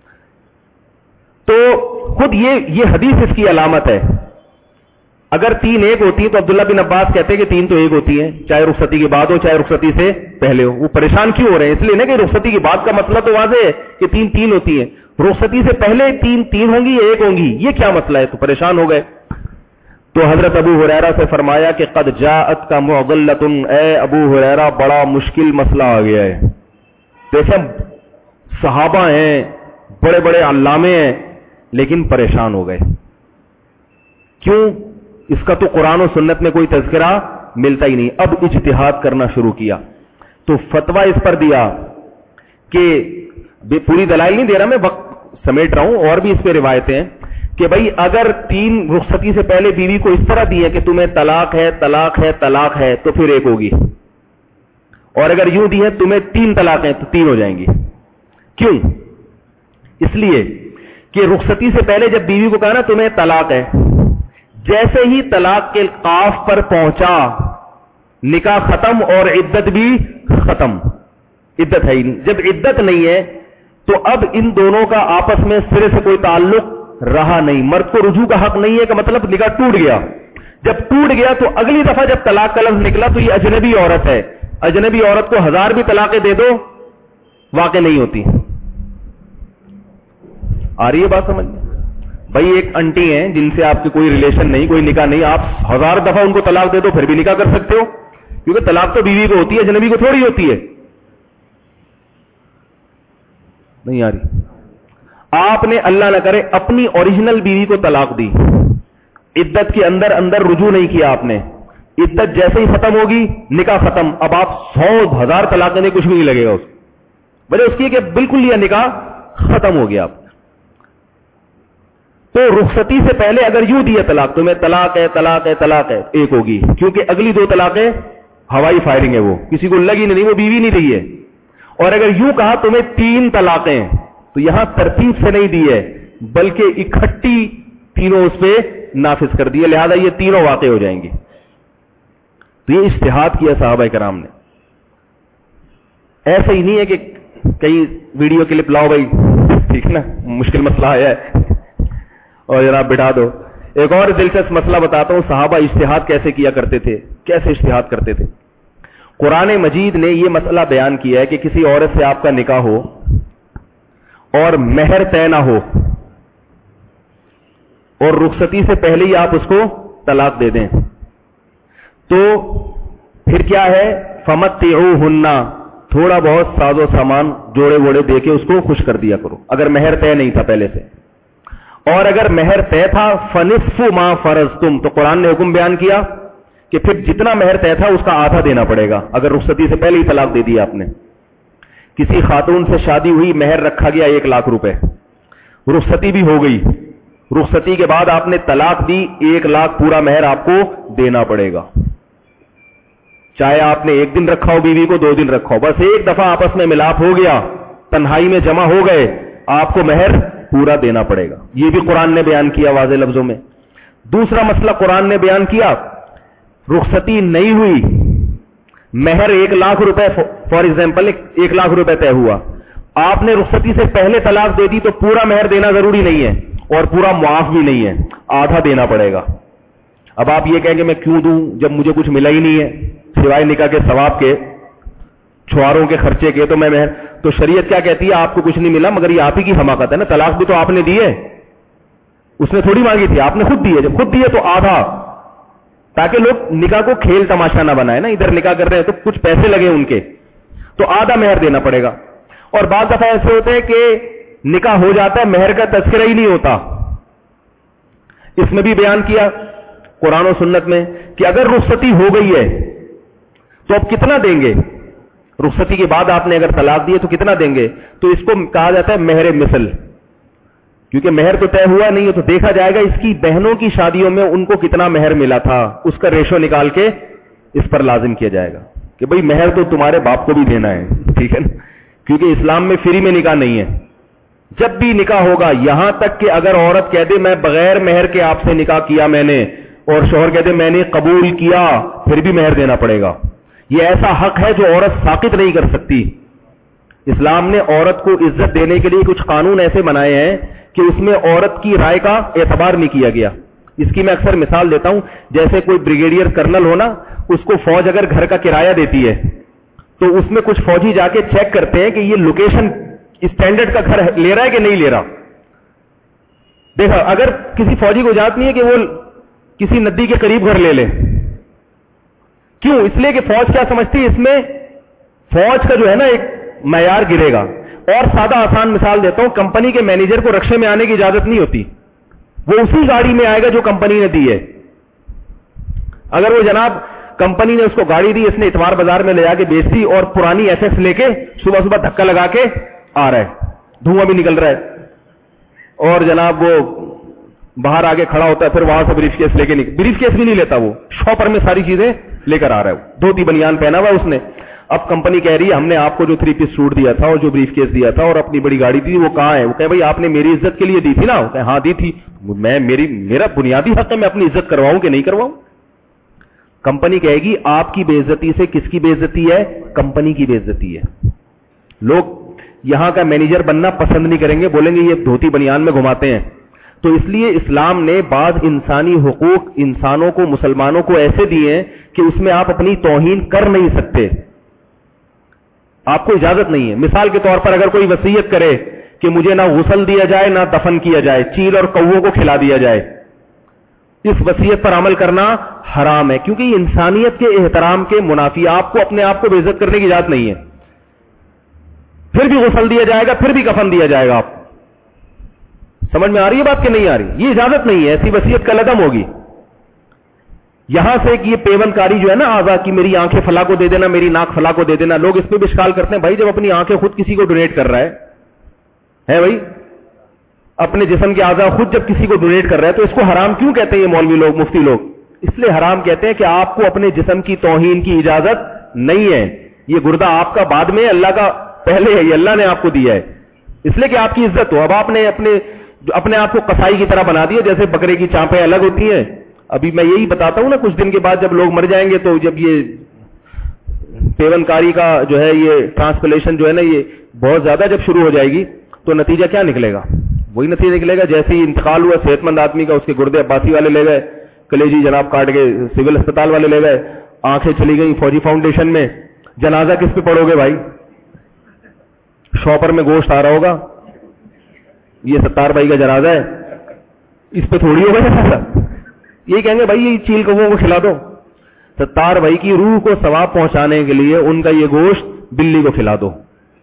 تو خود یہ یہ حدیث اس کی علامت ہے. اگر تین ایک ہوتی ہے تو عبداللہ بن عباس کہتے ہیں کہ تین تو ایک ہوتی ہیں, چاہے رخصتی کے بعد ہو چاہے رخصتی سے پہلے ہو. وہ پریشان کیوں ہو رہے ہیں؟ اس لیے نا کہ رخصتی کے بعد کا مسئلہ تو واضح ہے کہ تین تین ہوتی ہیں, رخصتی سے پہلے تین تین ہوں گی یا ایک ہوں گی, یہ کیا مسئلہ ہے؟ تو پریشان ہو گئے. تو حضرت ابو ہریرہ سے فرمایا کہ قد جاءت کا معضلۃ, اے ابو ہریرہ بڑا مشکل مسئلہ آ گیا ہے. جیسے صحابہ ہیں, بڑے بڑے علامے ہیں, لیکن پریشان ہو گئے. کیوں؟ اس کا تو قرآن و سنت میں کوئی تذکرہ ملتا ہی نہیں. اب اجتہاد کرنا شروع کیا تو فتویٰ اس پر دیا کہ پوری دلائل نہیں دے رہا میں, وقت سمیٹ رہا ہوں, اور بھی اس پہ روایتیں ہیں کہ بھائی اگر تین رخصتی سے پہلے بیوی کو اس طرح دی ہے کہ تمہیں طلاق ہے طلاق ہے طلاق ہے تو پھر ایک ہوگی, اور اگر یوں دی ہے تمہیں تین طلاقیں تو تین ہو جائیں گی. کیوں؟ اس لیے کہ رخصتی سے پہلے جب بیوی کو کہا نا تمہیں طلاق ہے, جیسے ہی طلاق کے قاف پر پہنچا نکاح ختم اور عدت بھی ختم. عدت ہے ہی نہیں. جب عدت نہیں ہے تو اب ان دونوں کا آپس میں سرے سے کوئی تعلق رہا نہیں. مرد کو رجوع کا حق نہیں ہے کہ مطلب نکاح ٹوٹ گیا. جب ٹوٹ گیا تو اگلی دفعہ جب طلاق کا لفظ نکلا تو یہ اجنبی عورت ہے. اجنبی عورت کو ہزار بھی طلاقیں دے دو واقع نہیں ہوتی. آ رہی ہے بات سمجھ میں؟ بھائی ایک انٹی ہیں جن سے آپ کی کوئی ریلیشن نہیں, کوئی نکاح نہیں, آپ ہزار دفعہ ان کو طلاق دے دو پھر بھی نکاح کر سکتے ہو, کیونکہ طلاق تو بیوی کو ہوتی ہے, اجنبی کو تھوڑی ہوتی ہے. نہیں آ رہی؟ آپ نے اللہ نہ کرے اپنی اوریجنل بیوی کو طلاق دی, عدت کے اندر اندر رجوع نہیں کیا آپ نے, عدت جیسے ہی ختم ہوگی نکاح ختم. اب آپ سو ہزار طلاق دینے کچھ بھی نہیں لگے گا. اس وجہ اس کی کہ بالکل یہ نکاح ختم ہو گیا. آپ تو رخصتی سے پہلے اگر یوں دیا طلاق تو میں طلاق ہے طلاق ہے طلاق ہے ایک ہوگی, کیونکہ اگلی دو طلاقیں ہوائی فائرنگ ہے, وہ کسی کو لگی نہیں, وہ بیوی نہیں رہی ہے. اور اگر یوں کہا تمہیں تین طلاقیں, تو یہاں ترتیب سے نہیں دی ہے بلکہ اکٹھی تینوں اس پہ نافذ کر دیے, لہذا یہ تینوں واقع ہو جائیں گے. تو یہ اجتہاد کیا صحابہ کرام نے. ایسا ہی نہیں ہے کہ کئی ویڈیو کلپ لاؤ بھائی, ٹھیک ہے نا, مشکل مسئلہ آیا ہے اور جناب بٹھا دو. ایک اور دلچسپ مسئلہ بتاتا ہوں, صحابہ اجتہاد کیسے کیا کرتے تھے, کیسے اجتہاد کرتے تھے. قرآن مجید نے یہ مسئلہ بیان کیا ہے کہ کسی عورت سے آپ کا نکاح ہو اور مہر طے نہ ہو اور رخصتی سے پہلے ہی آپ اس کو طلاق دے دیں, تو پھر کیا ہے, فمتعوہن, تھوڑا بہت ساز و سامان جوڑے ووڑے دے کے اس کو خوش کر دیا کرو اگر مہر طے نہیں تھا پہلے سے. اور اگر مہر طے تھا فنصف ما فرضتم, تو قرآن نے حکم بیان کیا کہ پھر جتنا مہر طے تھا اس کا آدھا دینا پڑے گا اگر رخصتی سے پہلے ہی طلاق دے دی آپ نے. کسی خاتون سے شادی ہوئی, مہر رکھا گیا ایک لاکھ روپے, رخصتی بھی ہو گئی, رخصتی کے بعد آپ نے طلاق دی, ایک لاکھ پورا مہر آپ کو دینا پڑے گا. چاہے آپ نے ایک دن رکھا ہو بیوی کو, دو دن رکھا ہو, بس ایک دفعہ آپس میں ملاپ ہو گیا, تنہائی میں جمع ہو گئے, آپ کو مہر پورا دینا پڑے گا. یہ بھی قرآن نے بیان کیا واضح لفظوں میں. دوسرا مسئلہ قرآن نے بیان کیا, رخصتی نہیں ہوئی, مہر ایک لاکھ روپے فار ایگزامپل ایک لاکھ روپے طے ہوا, آپ نے رخصتی سے پہلے طلاق دے دی تو پورا مہر دینا ضروری نہیں ہے اور پورا معاف بھی نہیں ہے, آدھا دینا پڑے گا. اب آپ یہ کہیں گے میں کیوں دوں جب مجھے کچھ ملا ہی نہیں ہے سوائے نکاح کے ثواب کے, چھواروں کے خرچے کے, تو میں مہر, تو شریعت کیا کہتی ہے, آپ کو کچھ نہیں ملا مگر یہ آپ ہی کی حماقت ہے نا, طلاق بھی تو آپ نے دی ہے, اس نے تھوڑی مانگی تھی, آپ نے خود دی ہے, جب خود دی ہے تو آدھا, تاکہ لوگ نکاح کو کھیل تماشا نہ بنائے نا, ادھر نکاح کر رہے ہیں تو کچھ پیسے لگے ان کے, تو آدھا مہر دینا پڑے گا. اور بعض دفعہ ایسے ہوتے ہیں کہ نکاح ہو جاتا ہے مہر کا تذکرہ ہی نہیں ہوتا. اس میں بھی بیان کیا قرآن و سنت میں کہ اگر رخصتی ہو گئی ہے تو اب کتنا دیں گے, رخصتی کے بعد آپ نے اگر طلاق دی تو کتنا دیں گے, تو اس کو کہا جاتا ہے مہر مثل, کیونکہ مہر تو طے ہوا نہیں ہے تو دیکھا جائے گا اس کی بہنوں کی شادیوں میں ان کو کتنا مہر ملا تھا, اس کا ریشو نکال کے اس پر لازم کیا جائے گا کہ بھئی مہر تو تمہارے باپ کو بھی دینا ہے, ٹھیک ہے نا, کیونکہ اسلام میں فری میں نکاح نہیں ہے. جب بھی نکاح ہوگا, یہاں تک کہ اگر عورت کہہ دے میں بغیر مہر کے آپ سے نکاح کیا میں نے, اور شوہر کہہ دے میں نے قبول کیا, پھر بھی مہر دینا پڑے گا. یہ ایسا حق ہے جو عورت ساقط نہیں کر سکتی. اسلام نے عورت کو عزت دینے کے لیے کچھ قانون ایسے بنائے ہیں کہ اس میں عورت کی رائے کا اعتبار نہیں کیا گیا. اس کی میں اکثر مثال دیتا ہوں, جیسے کوئی بریگیڈیئر کرنل ہونا, اس کو فوج اگر گھر کا کرایہ دیتی ہے تو اس میں کچھ فوجی جا کے چیک کرتے ہیں کہ یہ لوکیشن اسٹینڈرڈ کا گھر لے رہا ہے کہ نہیں لے رہا. دیکھا, اگر کسی فوجی کو اجازت نہیں ہے کہ وہ کسی ندی کے قریب گھر لے لے, کیوں, اس لیے کہ فوج کیا سمجھتی ہے, اس میں فوج کا جو ہے نا ایک معیار گرے گا. اور سادہ آسان مثال دیتا ہوں, کمپنی کے مینیجر کو رکشے میں آنے کی اجازت نہیں ہوتی, وہ اسی گاڑی میں آئے گا جو کمپنی نے دی ہے. اگر وہ جناب کمپنی نے اس کو گاڑی دی, اس نے اتوار بازار میں لے جا کے بیچ دی اور پرانی ایس ایکس لے کے صبح صبح دھکا لگا کے آ رہا ہے, دھواں بھی نکل رہا ہے, اور جناب وہ باہر آگے کھڑا ہوتا ہے, پھر وہاں سے بریف کیس لے کے نکل, بریف کیس بھی نہیں لیتا, وہ شاپر میں ساری چیزیں لے کر آ رہا ہے, دھوتی بنیان پہنا ہوا اس نے. اب کمپنی کہہ رہی ہے ہم نے آپ کو جو تھری پیس سوٹ دیا تھا اور جو بریف کیس دیا تھا اور اپنی بڑی گاڑی دی وہ کہاں ہے, وہ کہے بھائی آپ نے میری عزت کے لیے دی تھی نا, وہ کہے ہاں دی تھی, میں میری میرا بنیادی حق ہے میں اپنی عزت کرواؤں کہ نہیں کرواؤں. کمپنی کہے گی آپ کی بے عزتی سے کس کی بے عزتی ہے, کمپنی کی بے عزتی ہے. لوگ یہاں کا مینیجر بننا پسند نہیں کریں گے, بولیں گے یہ دھوتی بنیان میں گھماتے ہیں. تو اس لیے اسلام نے بعض انسانی حقوق انسانوں کو, مسلمانوں کو ایسے دیے ہیں کہ اس میں آپ اپنی توہین کر نہیں سکتے, آپ کو اجازت نہیں ہے. مثال کے طور پر اگر کوئی وصیت کرے کہ مجھے نہ غسل دیا جائے نہ دفن کیا جائے, چیل اور کووں کو کھلا دیا جائے, اس وصیت پر عمل کرنا حرام ہے, کیونکہ یہ انسانیت کے احترام کے منافی, آپ کو اپنے آپ کو بے عزت کرنے کی اجازت نہیں ہے. پھر بھی غسل دیا جائے گا, پھر بھی کفن دیا جائے گا. آپ سمجھ میں آ رہی ہے بات کہ نہیں آ رہی؟ یہ اجازت نہیں ہے, ایسی وصیت کل عدم ہوگی. یہاں سے کہ یہ پیون کاری جو ہے نا آزاد کی, میری آنکھیں فلاں کو دے دینا, میری ناک فلاں کو دے دینا, لوگ اس پہ بھی اشکال کرتے ہیں, بھائی جب اپنی آنکھیں خود کسی کو ڈونیٹ کر رہا ہے ہے بھائی, اپنے جسم کے اعضاء خود جب کسی کو ڈونیٹ کر رہا ہے تو اس کو حرام کیوں کہتے ہیں یہ مولوی لوگ, مفتی لوگ؟ اس لیے حرام کہتے ہیں کہ آپ کو اپنے جسم کی توہین کی اجازت نہیں ہے. یہ گردہ آپ کا بعد میں, اللہ کا پہلے ہے, یہ اللہ نے آپ کو دیا ہے اس لیے کہ آپ کی عزت ہو. اب آپ نے اپنے اپنے آپ کو قصائی کی طرح بنا دیا, جیسے بکرے کی چانپیں الگ ہوتی ہیں. ابھی میں یہی بتاتا ہوں نا, کچھ دن کے بعد جب لوگ مر جائیں گے تو جب یہ پیون کاری کا جو ہے یہ ٹرانسپلیشن جو ہے نا یہ بہت زیادہ جب شروع ہو جائے گی تو نتیجہ کیا نکلے گا؟ وہی نتیجہ نکلے گا جیسے ہی انتقال ہوا صحت مند آدمی کا, اس کے گردے عباسی والے لے گئے, کلیجی جناب کاٹ کے سول اسپتال والے لے گئے, آنکھیں چلی گئی فوجی فاؤنڈیشن میں. جنازہ کس پہ پڑھو گے بھائی؟ شاپر میں گوشت آ رہا ہوگا, یہ ستار بھائی کا جنازہ ہے, اس پہ تھوڑی ہوگا جنازہ. یہ کہیں گے بھائی یہ چیل کووں کو کھلا دو. ستار بھائی کی روح کو ثواب پہنچانے کے لیے ان کا یہ گوشت بلی کو کھلا دو.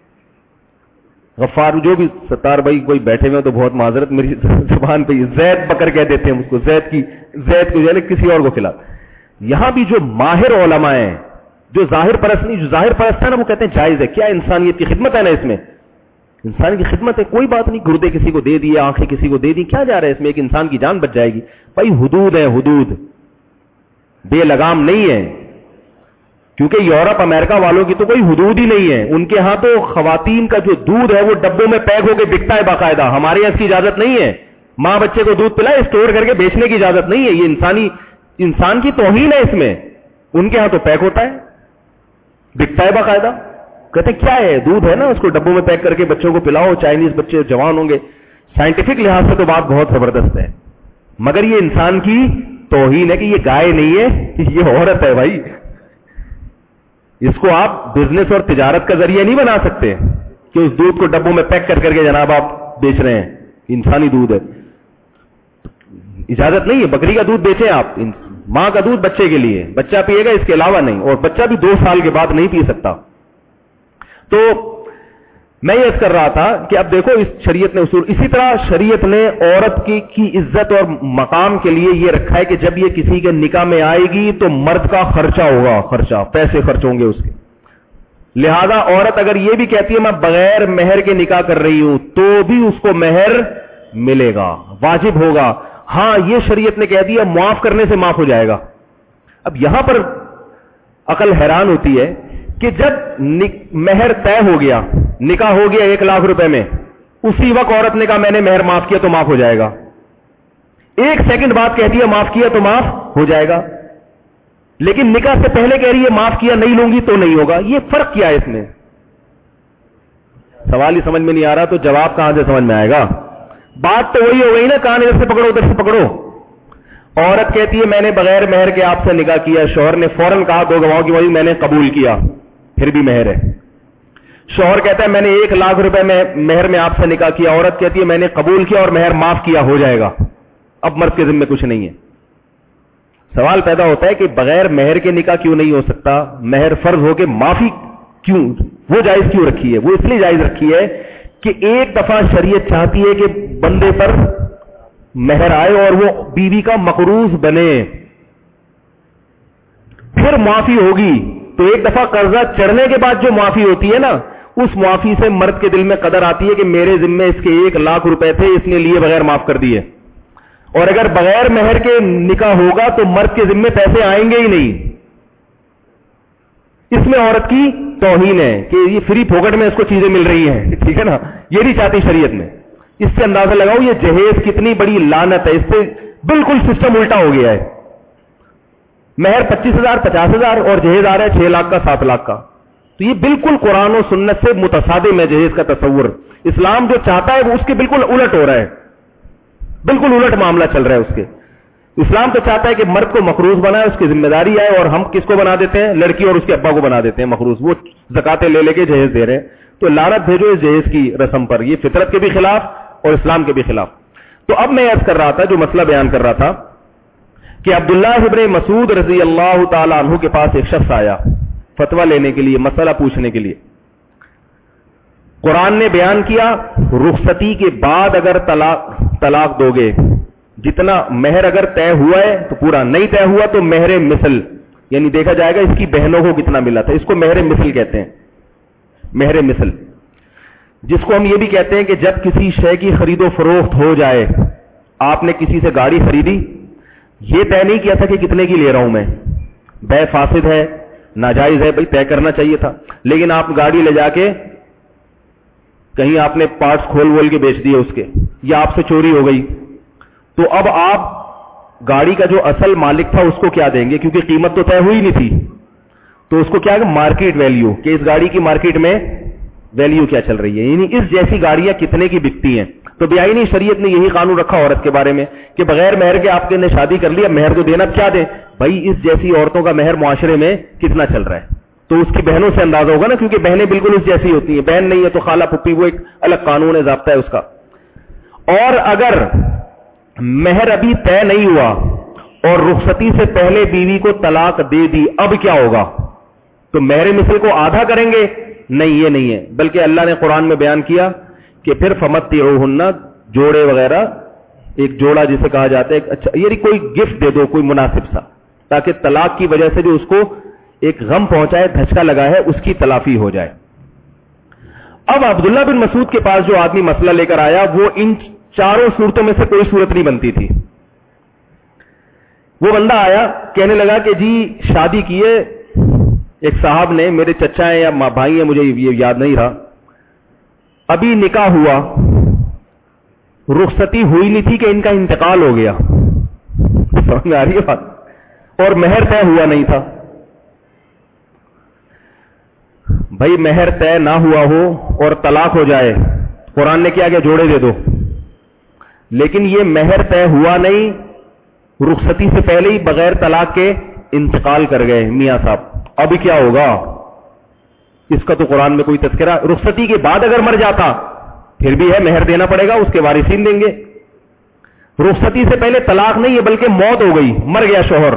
غفار جو بھی ستار بھائی کوئی بیٹھے ہوئے تو بہت معذرت, میری زبان پہ زید بکر کہہ دیتے ہیں اس کو, زید کی زید کو جو ہے کسی اور کو کھلا. یہاں بھی جو ماہر علماء ہیں, جو ظاہر پرست نہیں, جو ظاہر پرست ہے نا وہ کہتے ہیں جائز ہے. کیا انسانیت کی خدمت ہے نا اس میں, انسان کی خدمت ہے, کوئی بات نہیں. گردے کسی کو دے دیے, آنکھیں کسی کو دے دی, کیا جا رہا ہے اس میں؟ ایک انسان کی جان بچ جائے گی. بھائی حدود ہے, حدود بے لگام نہیں ہے. کیونکہ یورپ امریکہ والوں کی تو کوئی حدود ہی نہیں ہے. ان کے ہاں تو خواتین کا جو دودھ ہے وہ ڈبوں میں پیک ہو کے بکتا ہے باقاعدہ. ہمارے یہاں اس کی اجازت نہیں ہے. ماں بچے کو دودھ پلائے اسٹور کر کے بیچنے کی اجازت نہیں ہے. یہ انسانی انسان کی توہین ہے اس میں. ان کے ہاں تو پیک ہوتا ہے, بکتا ہے باقاعدہ. کہتے کیا ہے, دودھ ہے نا, اس کو ڈبوں میں پیک کر کے بچوں کو پلاؤ. چائنیز بچے جوان ہوں گے. سائنٹیفک لحاظ سے تو بات بہت زبردست ہے, مگر یہ انسان کی توہین ہے کہ یہ گائے نہیں ہے, یہ عورت ہے. بھائی اس کو آپ بزنس اور تجارت کا ذریعہ نہیں بنا سکتے کہ اس دودھ کو ڈبوں میں پیک کر کر کے جناب آپ بیچ رہے ہیں. انسانی دودھ ہے, اجازت نہیں ہے. بکری کا دودھ بیچیں آپ, ماں کا دودھ بچے کے لیے, بچہ پیے گا, اس کے علاوہ نہیں. اور بچہ بھی دو سال کے بعد نہیں پی سکتا. تو میں یہ کر رہا تھا کہ اب دیکھو اس شریعت نے اصول, اسی طرح شریعت نے عورت کی کی عزت اور مقام کے لیے یہ رکھا ہے کہ جب یہ کسی کے نکاح میں آئے گی تو مرد کا خرچہ ہوگا, خرچہ پیسے خرچ ہوں گے اس کے. لہذا عورت اگر یہ بھی کہتی ہے میں بغیر مہر کے نکاح کر رہی ہوں تو بھی اس کو مہر ملے گا, واجب ہوگا. ہاں یہ شریعت نے کہہ دیا معاف کرنے سے معاف ہو جائے گا. اب یہاں پر عقل حیران ہوتی ہے کہ جب مہر طے ہو گیا, نکاح ہو گیا ایک لاکھ روپے میں, اسی وقت عورت نے کہا میں نے مہر معاف کیا تو معاف ہو جائے گا. ایک سیکنڈ بعد کہہ دیا معاف کیا تو معاف ہو جائے گا. لیکن نکاح سے پہلے کہہ رہی ہے معاف کیا نہیں لوں گی تو نہیں ہوگا. یہ فرق کیا ہے اس میں؟ سوال ہی سمجھ میں نہیں آ رہا تو جواب کہاں سے سمجھ میں آئے گا؟ بات تو وہی ہو گئی نا, کان ادھر سے پکڑو ادھر سے پکڑو. عورت کہتی ہے میں نے بغیر مہر کے آپ سے نکاح کیا, شوہر نے فوراً کہا دو گواہوں کی وہی میں نے قبول کیا, پھر بھی مہر ہے. شوہر کہتا ہے میں نے ایک لاکھ روپے میں مہر میں آپ سے نکاح کیا, عورت کہتی ہے میں نے قبول کیا اور مہر معاف کیا, ہو جائے گا. اب مرد کے ذمہ کچھ نہیں ہے. سوال پیدا ہوتا ہے کہ بغیر مہر کے نکاح کیوں نہیں ہو سکتا؟ مہر فرض ہو کے معافی کیوں, وہ جائز کیوں رکھی ہے؟ وہ اس لیے جائز رکھی ہے کہ ایک دفعہ شریعت چاہتی ہے کہ بندے پر مہر آئے اور وہ بیوی کا مقروض بنے, پھر معافی ہوگی. تو ایک دفعہ قرضہ چڑھنے کے بعد جو معافی ہوتی ہے نا, اس معافی سے مرد کے دل میں قدر آتی ہے کہ میرے ذمے اس کے ایک لاکھ روپے تھے, اس نے لیے بغیر معاف کر دیے. اور اگر بغیر مہر کے نکاح ہوگا تو مرد کے ذمے پیسے آئیں گے ہی نہیں. اس میں عورت کی توہین ہے کہ یہ فری پھوکٹ میں اس کو چیزیں مل رہی ہیں, ٹھیک ہے نا, یہ نہیں چاہتی شریعت میں. اس سے اندازہ لگاؤ یہ جہیز کتنی بڑی لعنت ہے. اس سے بالکل سسٹم الٹا ہو گیا ہے. مہر پچیس ہزار پچاس ہزار اور جہیز آ رہا ہے چھ لاکھ کا سات لاکھ کا. تو یہ بالکل قرآن و سنت سے متصادم ہے جہیز کا تصور. اسلام جو چاہتا ہے وہ اس کے بالکل الٹ ہو رہا ہے, بالکل الٹ معاملہ چل رہا ہے اس کے. اسلام تو چاہتا ہے کہ مرد کو مقروض بنائے, اس کی ذمہ داری آئے, اور ہم کس کو بنا دیتے ہیں؟ لڑکی اور اس کے ابا کو بنا دیتے ہیں مقروض. وہ زکاتیں لے لے کے جہیز دے رہے ہیں. تو لعنت بھیجو اس جہیز کی رسم پر. یہ فطرت کے بھی خلاف اور اسلام کے بھی خلاف. تو اب میں عرض کر رہا تھا, جو مسئلہ بیان کر رہا تھا کہ عبداللہ ابن مسعود رضی اللہ تعالی عنہ کے پاس ایک شخص آیا فتویٰ لینے کے لیے, مسئلہ پوچھنے کے لیے. قرآن نے بیان کیا رخصتی کے بعد اگر طلاق طلاق دو گے, جتنا مہر اگر طے ہوا ہے تو پورا, نہیں طے ہوا تو مہر مثل, یعنی دیکھا جائے گا اس کی بہنوں کو کتنا ملا تھا. اس کو مہر مثل کہتے ہیں, مہر مثل. جس کو ہم یہ بھی کہتے ہیں کہ جب کسی شے کی خرید و فروخت ہو جائے, آپ نے کسی سے گاڑی خریدی, یہ طے نہیں کیا تھا کہ کتنے کی لے رہا ہوں میں, بے فاسد ہے, ناجائز ہے, بھائی طے کرنا چاہیے تھا, لیکن آپ گاڑی لے جا کے کہیں آپ نے پارٹس کھول وول کے بیچ دیے اس کے, یا آپ سے چوری ہو گئی, تو اب آپ گاڑی کا جو اصل مالک تھا اس کو کیا دیں گے, کیونکہ قیمت تو طے ہوئی نہیں تھی, تو اس کو کیا ہے مارکیٹ ویلیو, کہ اس گاڑی کی مارکیٹ میں ویلیو کیا چل رہی ہے, یعنی اس جیسی گاڑیاں کتنے کی بکتی ہیں. تو بیائی شریعت نے یہی قانون رکھا عورت کے بارے میں کہ بغیر مہر کے آپ نے شادی کر لی, اب مہر تو دینا کیا دیں بھائی, اس جیسی عورتوں کا مہر معاشرے میں کتنا چل رہا ہے, تو اس کی بہنوں سے اندازہ ہوگا نا, کیونکہ بہنیں بالکل اس جیسی ہوتی ہیں, بہن نہیں ہے تو خالہ پھپھی, وہ ایک الگ قانون ہے, ضابطہ ہے اس کا. اور اگر مہر ابھی طے نہیں ہوا اور رخصتی سے پہلے بیوی کو طلاق دے دی, اب کیا ہوگا, تو مہر مثل کو آدھا کریں گے؟ نہیں, یہ نہیں ہے, بلکہ اللہ نے قرآن میں بیان کیا کہ پھر فمتعوہن, جوڑے وغیرہ, ایک جوڑا جسے کہا جاتا ہے, اچھا یعنی کوئی گفٹ دے دو کوئی مناسب سا, تاکہ طلاق کی وجہ سے جو اس کو ایک غم پہنچائے, دھچکا لگا ہے, اس کی تلافی ہو جائے. اب عبداللہ بن مسعود کے پاس جو آدمی مسئلہ لے کر آیا, وہ ان چاروں صورتوں میں سے کوئی صورت نہیں بنتی تھی. وہ بندہ آیا, کہنے لگا کہ جی شادی کیے ایک صاحب نے, میرے چچا ہیں یا بھائی ہیں, مجھے یہ یاد نہیں رہا, ابھی نکاح ہوا, رخصتی ہوئی نہیں تھی کہ ان کا انتقال ہو گیا, سمجھ میں آ رہی ہے بات, اور مہر طے ہوا نہیں تھا. بھائی مہر طے نہ ہوا ہو اور طلاق ہو جائے, قرآن نے کیا کہ جوڑے دے دو, لیکن یہ مہر طے ہوا نہیں, رخصتی سے پہلے ہی بغیر طلاق کے انتقال کر گئے میاں صاحب, اب کیا ہوگا, اس کا تو قرآن میں کوئی تذکرہ. رخصتی کے بعد اگر مر جاتا پھر بھی ہے, مہر دینا پڑے گا, اس کے وارثین دیں گے. رخصتی سے پہلے طلاق نہیں ہے بلکہ موت ہو گئی, مر گیا شوہر,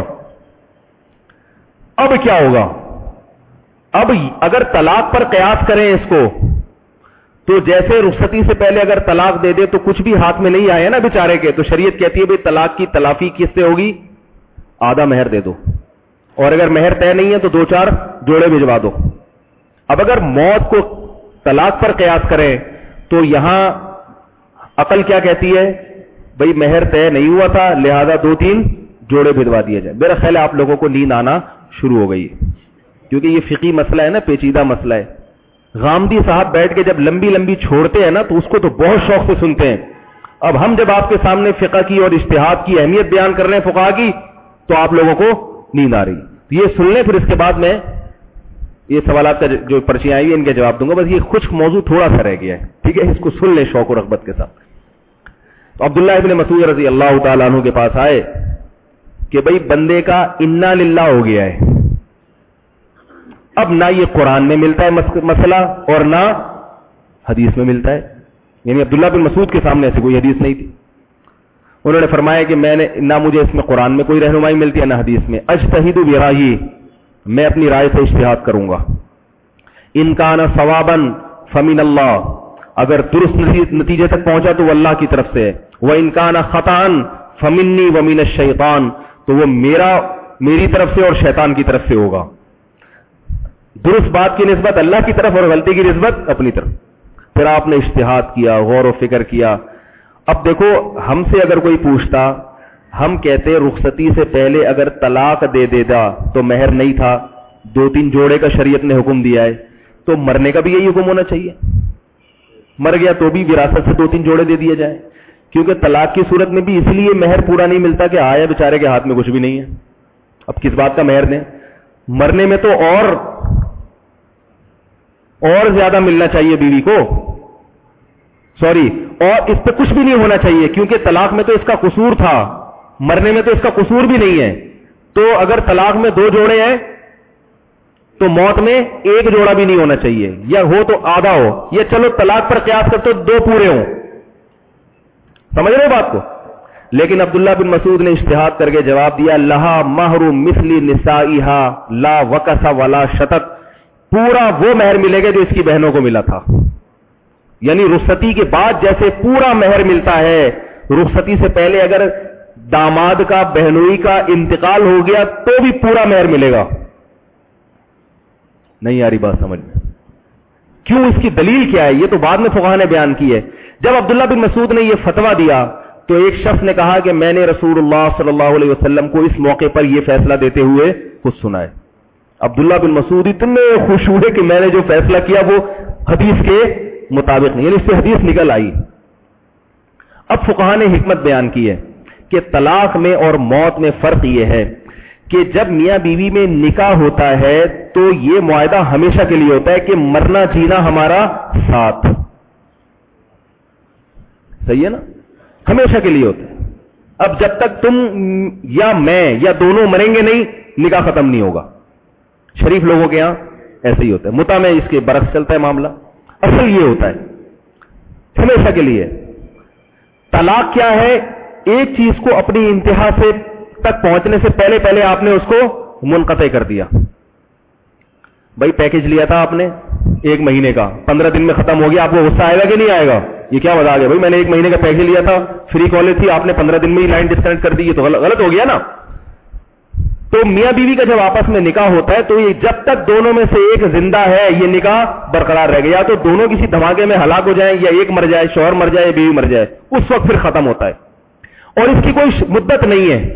اب کیا ہوگا. اب اگر طلاق پر قیاس کریں اس کو, تو جیسے رخصتی سے پہلے اگر طلاق دے دے تو کچھ بھی ہاتھ میں نہیں آیا نا بیچارے کے, تو شریعت کہتی ہے بھئی طلاق کی تلافی کس سے ہوگی, آدھا مہر دے دو, اور اگر مہر طے نہیں ہے تو دو چار جوڑے بھجوا دو. اب اگر موت کو طلاق پر قیاس کریں تو یہاں عقل کیا کہتی ہے, بھئی مہر طے نہیں ہوا تھا لہذا دو تین جوڑے بھجوا دیے جائے. میرا خیال ہے آپ لوگوں کو نیند آنا شروع ہو گئی, کیونکہ یہ فقہی مسئلہ ہے نا, پیچیدہ مسئلہ ہے. غامدی صاحب بیٹھ کے جب لمبی لمبی چھوڑتے ہیں نا تو اس کو تو بہت شوق سے سنتے ہیں. اب ہم جب آپ کے سامنے فقہ کی اور اجتہاد کی اہمیت بیان کر رہے ہیں فقہا کی, تو آپ لوگوں کو نیند آ رہی. یہ سن لیں, پھر اس کے بعد میں یہ سوالات کا جو پرچیاں آئی ہیں ان کے جواب دوں گا. بس یہ خشک موضوع تھوڑا سا رہ گیا ہے, ٹھیک ہے, اس کو سن لیں شوق و رغبت کے ساتھ. تو عبداللہ ابن مسعود رضی اللہ تعالیٰ عنہ کے پاس آئے کہ بھئی بندے کا انا للہ ہو گیا ہے. اب نہ یہ قرآن میں ملتا ہے مسئلہ اور نہ حدیث میں ملتا ہے, یعنی عبداللہ بن مسعود کے سامنے ایسی کوئی حدیث نہیں تھی. انہوں نے فرمایا کہ میں نے نہ مجھے اس میں قرآن میں کوئی رہنمائی ملتی ہے نہ حدیث میں. اجتہد برائیی, میں اپنی رائے سے اجتہاد کروں گا. ان کان ثوابا فمن اللہ, اگر درست نتیجے تک پہنچا تو وہ اللہ کی طرف سے ہے. وان کان خطا فمنی ومن الشیطان, تو وہ میرا میری طرف سے اور شیطان کی طرف سے ہوگا. درست بات کی نسبت اللہ کی طرف اور غلطی کی نسبت اپنی طرف. پھر آپ نے اجتہاد کیا, غور و فکر کیا. اب دیکھو ہم سے اگر کوئی پوچھتا, ہم کہتے رخصتی سے پہلے اگر طلاق دے دیتا تو مہر نہیں تھا, دو تین جوڑے کا شریعت نے حکم دیا ہے, تو مرنے کا بھی یہی حکم ہونا چاہیے. مر گیا تو بھی وراثت سے دو تین جوڑے دے دیے جائیں, کیونکہ طلاق کی صورت میں بھی اس لیے مہر پورا نہیں ملتا کہ آیا بیچارے کے ہاتھ میں کچھ بھی نہیں ہے, اب کس بات کا مہر دیں. مرنے میں تو اور اور زیادہ ملنا چاہیے بیوی کو, سوری, اور اس پہ کچھ بھی نہیں ہونا چاہیے, کیونکہ طلاق میں تو اس کا قصور تھا, مرنے میں تو اس کا قصور بھی نہیں ہے. تو اگر طلاق میں دو جوڑے ہیں تو موت میں ایک جوڑا بھی نہیں ہونا چاہیے, یا ہو تو آدھا ہو, یا چلو طلاق پر قیاس کرتے دو پورے ہوں. سمجھ رہے ہو بات کو. لیکن عبداللہ بن مسعود نے اجتہاد کر کے جواب دیا, لہا مہر مثل نسائہا لا وکس ولا شتت, پورا وہ مہر ملے گا جو اس کی بہنوں کو ملا تھا. یعنی رخصتی کے بعد جیسے پورا مہر ملتا ہے, رخصتی سے پہلے اگر داماد کا بہنوئی کا انتقال ہو گیا تو بھی پورا مہر ملے گا. نہیں آ رہی بات سمجھ میں؟ کیوں, اس کی دلیل کیا ہے, یہ تو بعد میں فقہا نے بیان کی ہے. جب عبداللہ بن مسعود نے یہ فتویٰ دیا تو ایک شخص نے کہا کہ میں نے رسول اللہ صلی اللہ علیہ وسلم کو اس موقع پر یہ فیصلہ دیتے ہوئے کچھ سنا ہے. عبداللہ بن مسعود اتنے خوش ہوئے کہ میں نے جو فیصلہ کیا وہ حدیث کے مطابق نہیں, یعنی اس سے حدیث نکل آئی. اب فقہا نے حکمت بیان کی ہے کہ طلاق میں اور موت میں فرق یہ ہے کہ جب میاں بیوی میں نکاح ہوتا ہے تو یہ معاہدہ ہمیشہ کے لیے ہوتا ہے کہ مرنا جینا ہمارا ساتھ, صحیح ہے نا, ہمیشہ کے لیے ہوتا ہے. اب جب تک تم یا میں یا دونوں مریں گے نہیں, نکاح ختم نہیں ہوگا. شریف لوگوں کے یہاں ایسے ہی ہوتا ہے, متا میں اس کے برعکس چلتا ہے معاملہ. اصل یہ ہوتا ہے ہمیشہ کے لیے. طلاق کیا ہے, ایک چیز کو اپنی انتہا سے تک پہنچنے سے پہلے پہلے آپ نے اس کو منقطع کر دیا. بھائی پیکج لیا تھا آپ نے ایک مہینے کا, پندرہ دن میں ختم ہو گیا, آپ کو غصہ آئے گا کہ نہیں آئے گا؟ یہ کیا مزاق ہے بھائی, میں نے ایک مہینے کا پیکج لیا تھا, فری کالج تھی, آپ نے پندرہ دن میں ہی لائن ڈسکنیکٹ کر دی, یہ تو غلط ہو گیا نا. تو میاں بیوی کا جب آپس میں نکاح ہوتا ہے تو یہ جب تک دونوں میں سے ایک زندہ ہے یہ نکاح برقرار رہ گیا, تو دونوں کسی دھماکے میں ہلاک ہو جائیں یا ایک مر جائے, شوہر مر جائے, بیوی مر جائے, اس وقت پھر ختم ہوتا ہے. اور اس کی کوئی مدت نہیں ہے,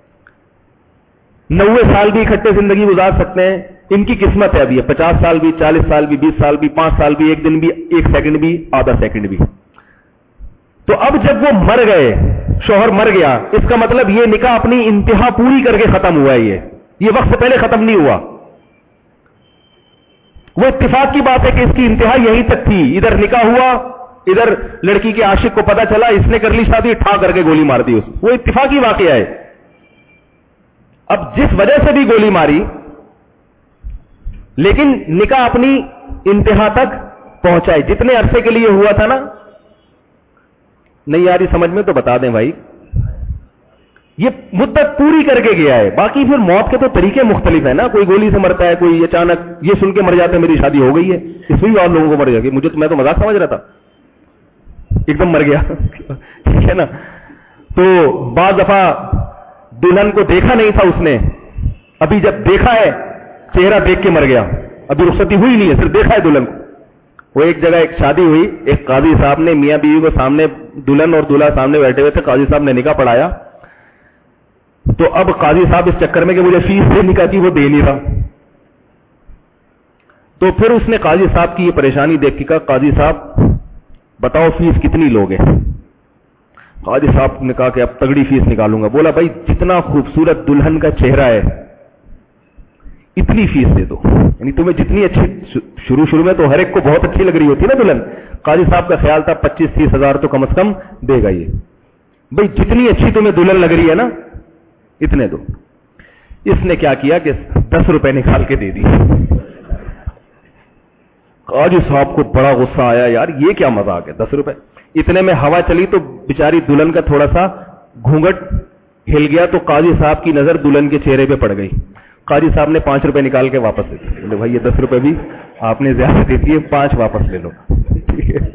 نوے سال بھی اکٹھے زندگی گزار سکتے ہیں, ان کی قسمت ہے. ابھی پچاس سال بھی, چالیس سال بھی, بیس سال بھی, پانچ سال بھی, ایک دن بھی, ایک سیکنڈ بھی, آدھا سیکنڈ بھی. تو اب جب وہ مر گئے, شوہر مر گیا, اس کا مطلب یہ نکاح اپنی انتہا پوری کر کے ختم ہوا ہے. یہ یہ وقت سے پہلے ختم نہیں ہوا. وہ اتفاق کی بات ہے کہ اس کی انتہا یہیں تک تھی. ادھر نکاح ہوا, ادھر لڑکی کے عاشق کو پتا چلا, اس نے کر لی شادی, ٹھا کر کے گولی مار دی. اس وہ اتفاقی واقعہ ہے. اب جس وجہ سے بھی گولی ماری, لیکن نکاح اپنی انتہا تک پہنچائے. جتنے عرصے کے لیے ہوا تھا نا, نہیں یار یہ سمجھ میں تو بتا دیں بھائی, یہ مدت پوری کر کے گیا ہے. باقی پھر موت کے تو طریقے مختلف ہیں نا, کوئی گولی سے مرتا ہے, کوئی اچانک یہ سن کے مر جاتا ہے میری شادی ہو گئی ہے, اس میں بھی اور لوگوں کو مر جائے. مجھے تو میں تو مذاق سمجھ رہا تھا, ایک دم مر گیا. ٹھیک ہے نا. تو بعض دفعہ دلہن کو دیکھا نہیں تھا اس نے, ابھی جب دیکھا ہے چہرہ دیکھ کے مر گیا, ابھی رخصتی ہوئی نہیں ہے, صرف دیکھا ہے دلہن کو. وہ ایک جگہ ایک شادی ہوئی, ایک قاضی صاحب نے میاں بیوی کو سامنے, دلہن اور دلہا سامنے بیٹھے ہوئے تھے, قاضی صاحب نے نکاح پڑھایا. تو اب قاضی صاحب اس چکر میں کہ مجھے فیس دے نکاح کی, وہ دے نہیں رہا. تو پھر اس نے قاضی صاحب کی یہ پریشانی دیکھ کے کہا, قاضی صاحب بتاؤ فیس کتنی لوگے؟ قاضی صاحب نے کہا کہ اب تگڑی فیس نکالوں گا. بولا بھائی جتنا خوبصورت دلہن کا چہرہ ہے اتنی فیس دے دو, یعنی تمہیں جتنی اچھی, شروع شروع میں تو ہر ایک کو بہت اچھی لگ رہی ہوتی نا دلہن. قاضی صاحب کا خیال تھا پچیس تیس ہزار تو کم از کم دے گا یہ. بھائی جتنی اچھی تمہیں دلہن لگ رہی ہے نا اتنے دو. اس نے کیا کیا کہ دس روپے نکال کے دے دی. قاضی صاحب کو بڑا غصہ آیا, یار یہ کیا مذاق ہے, دس روپے. اتنے میں ہوا چلی تو بیچاری دلہن کا تھوڑا سا گھونگٹ ہل گیا, تو قاضی صاحب کی نظر دلہن کے چہرے پہ پڑ گئی. قاضی صاحب نے پانچ روپے نکال کے واپس دے دیے. بولے بھائی یہ دس روپے بھی آپ نے زیادہ دے دیے, پانچ واپس لے لو. ٹھیک ہے.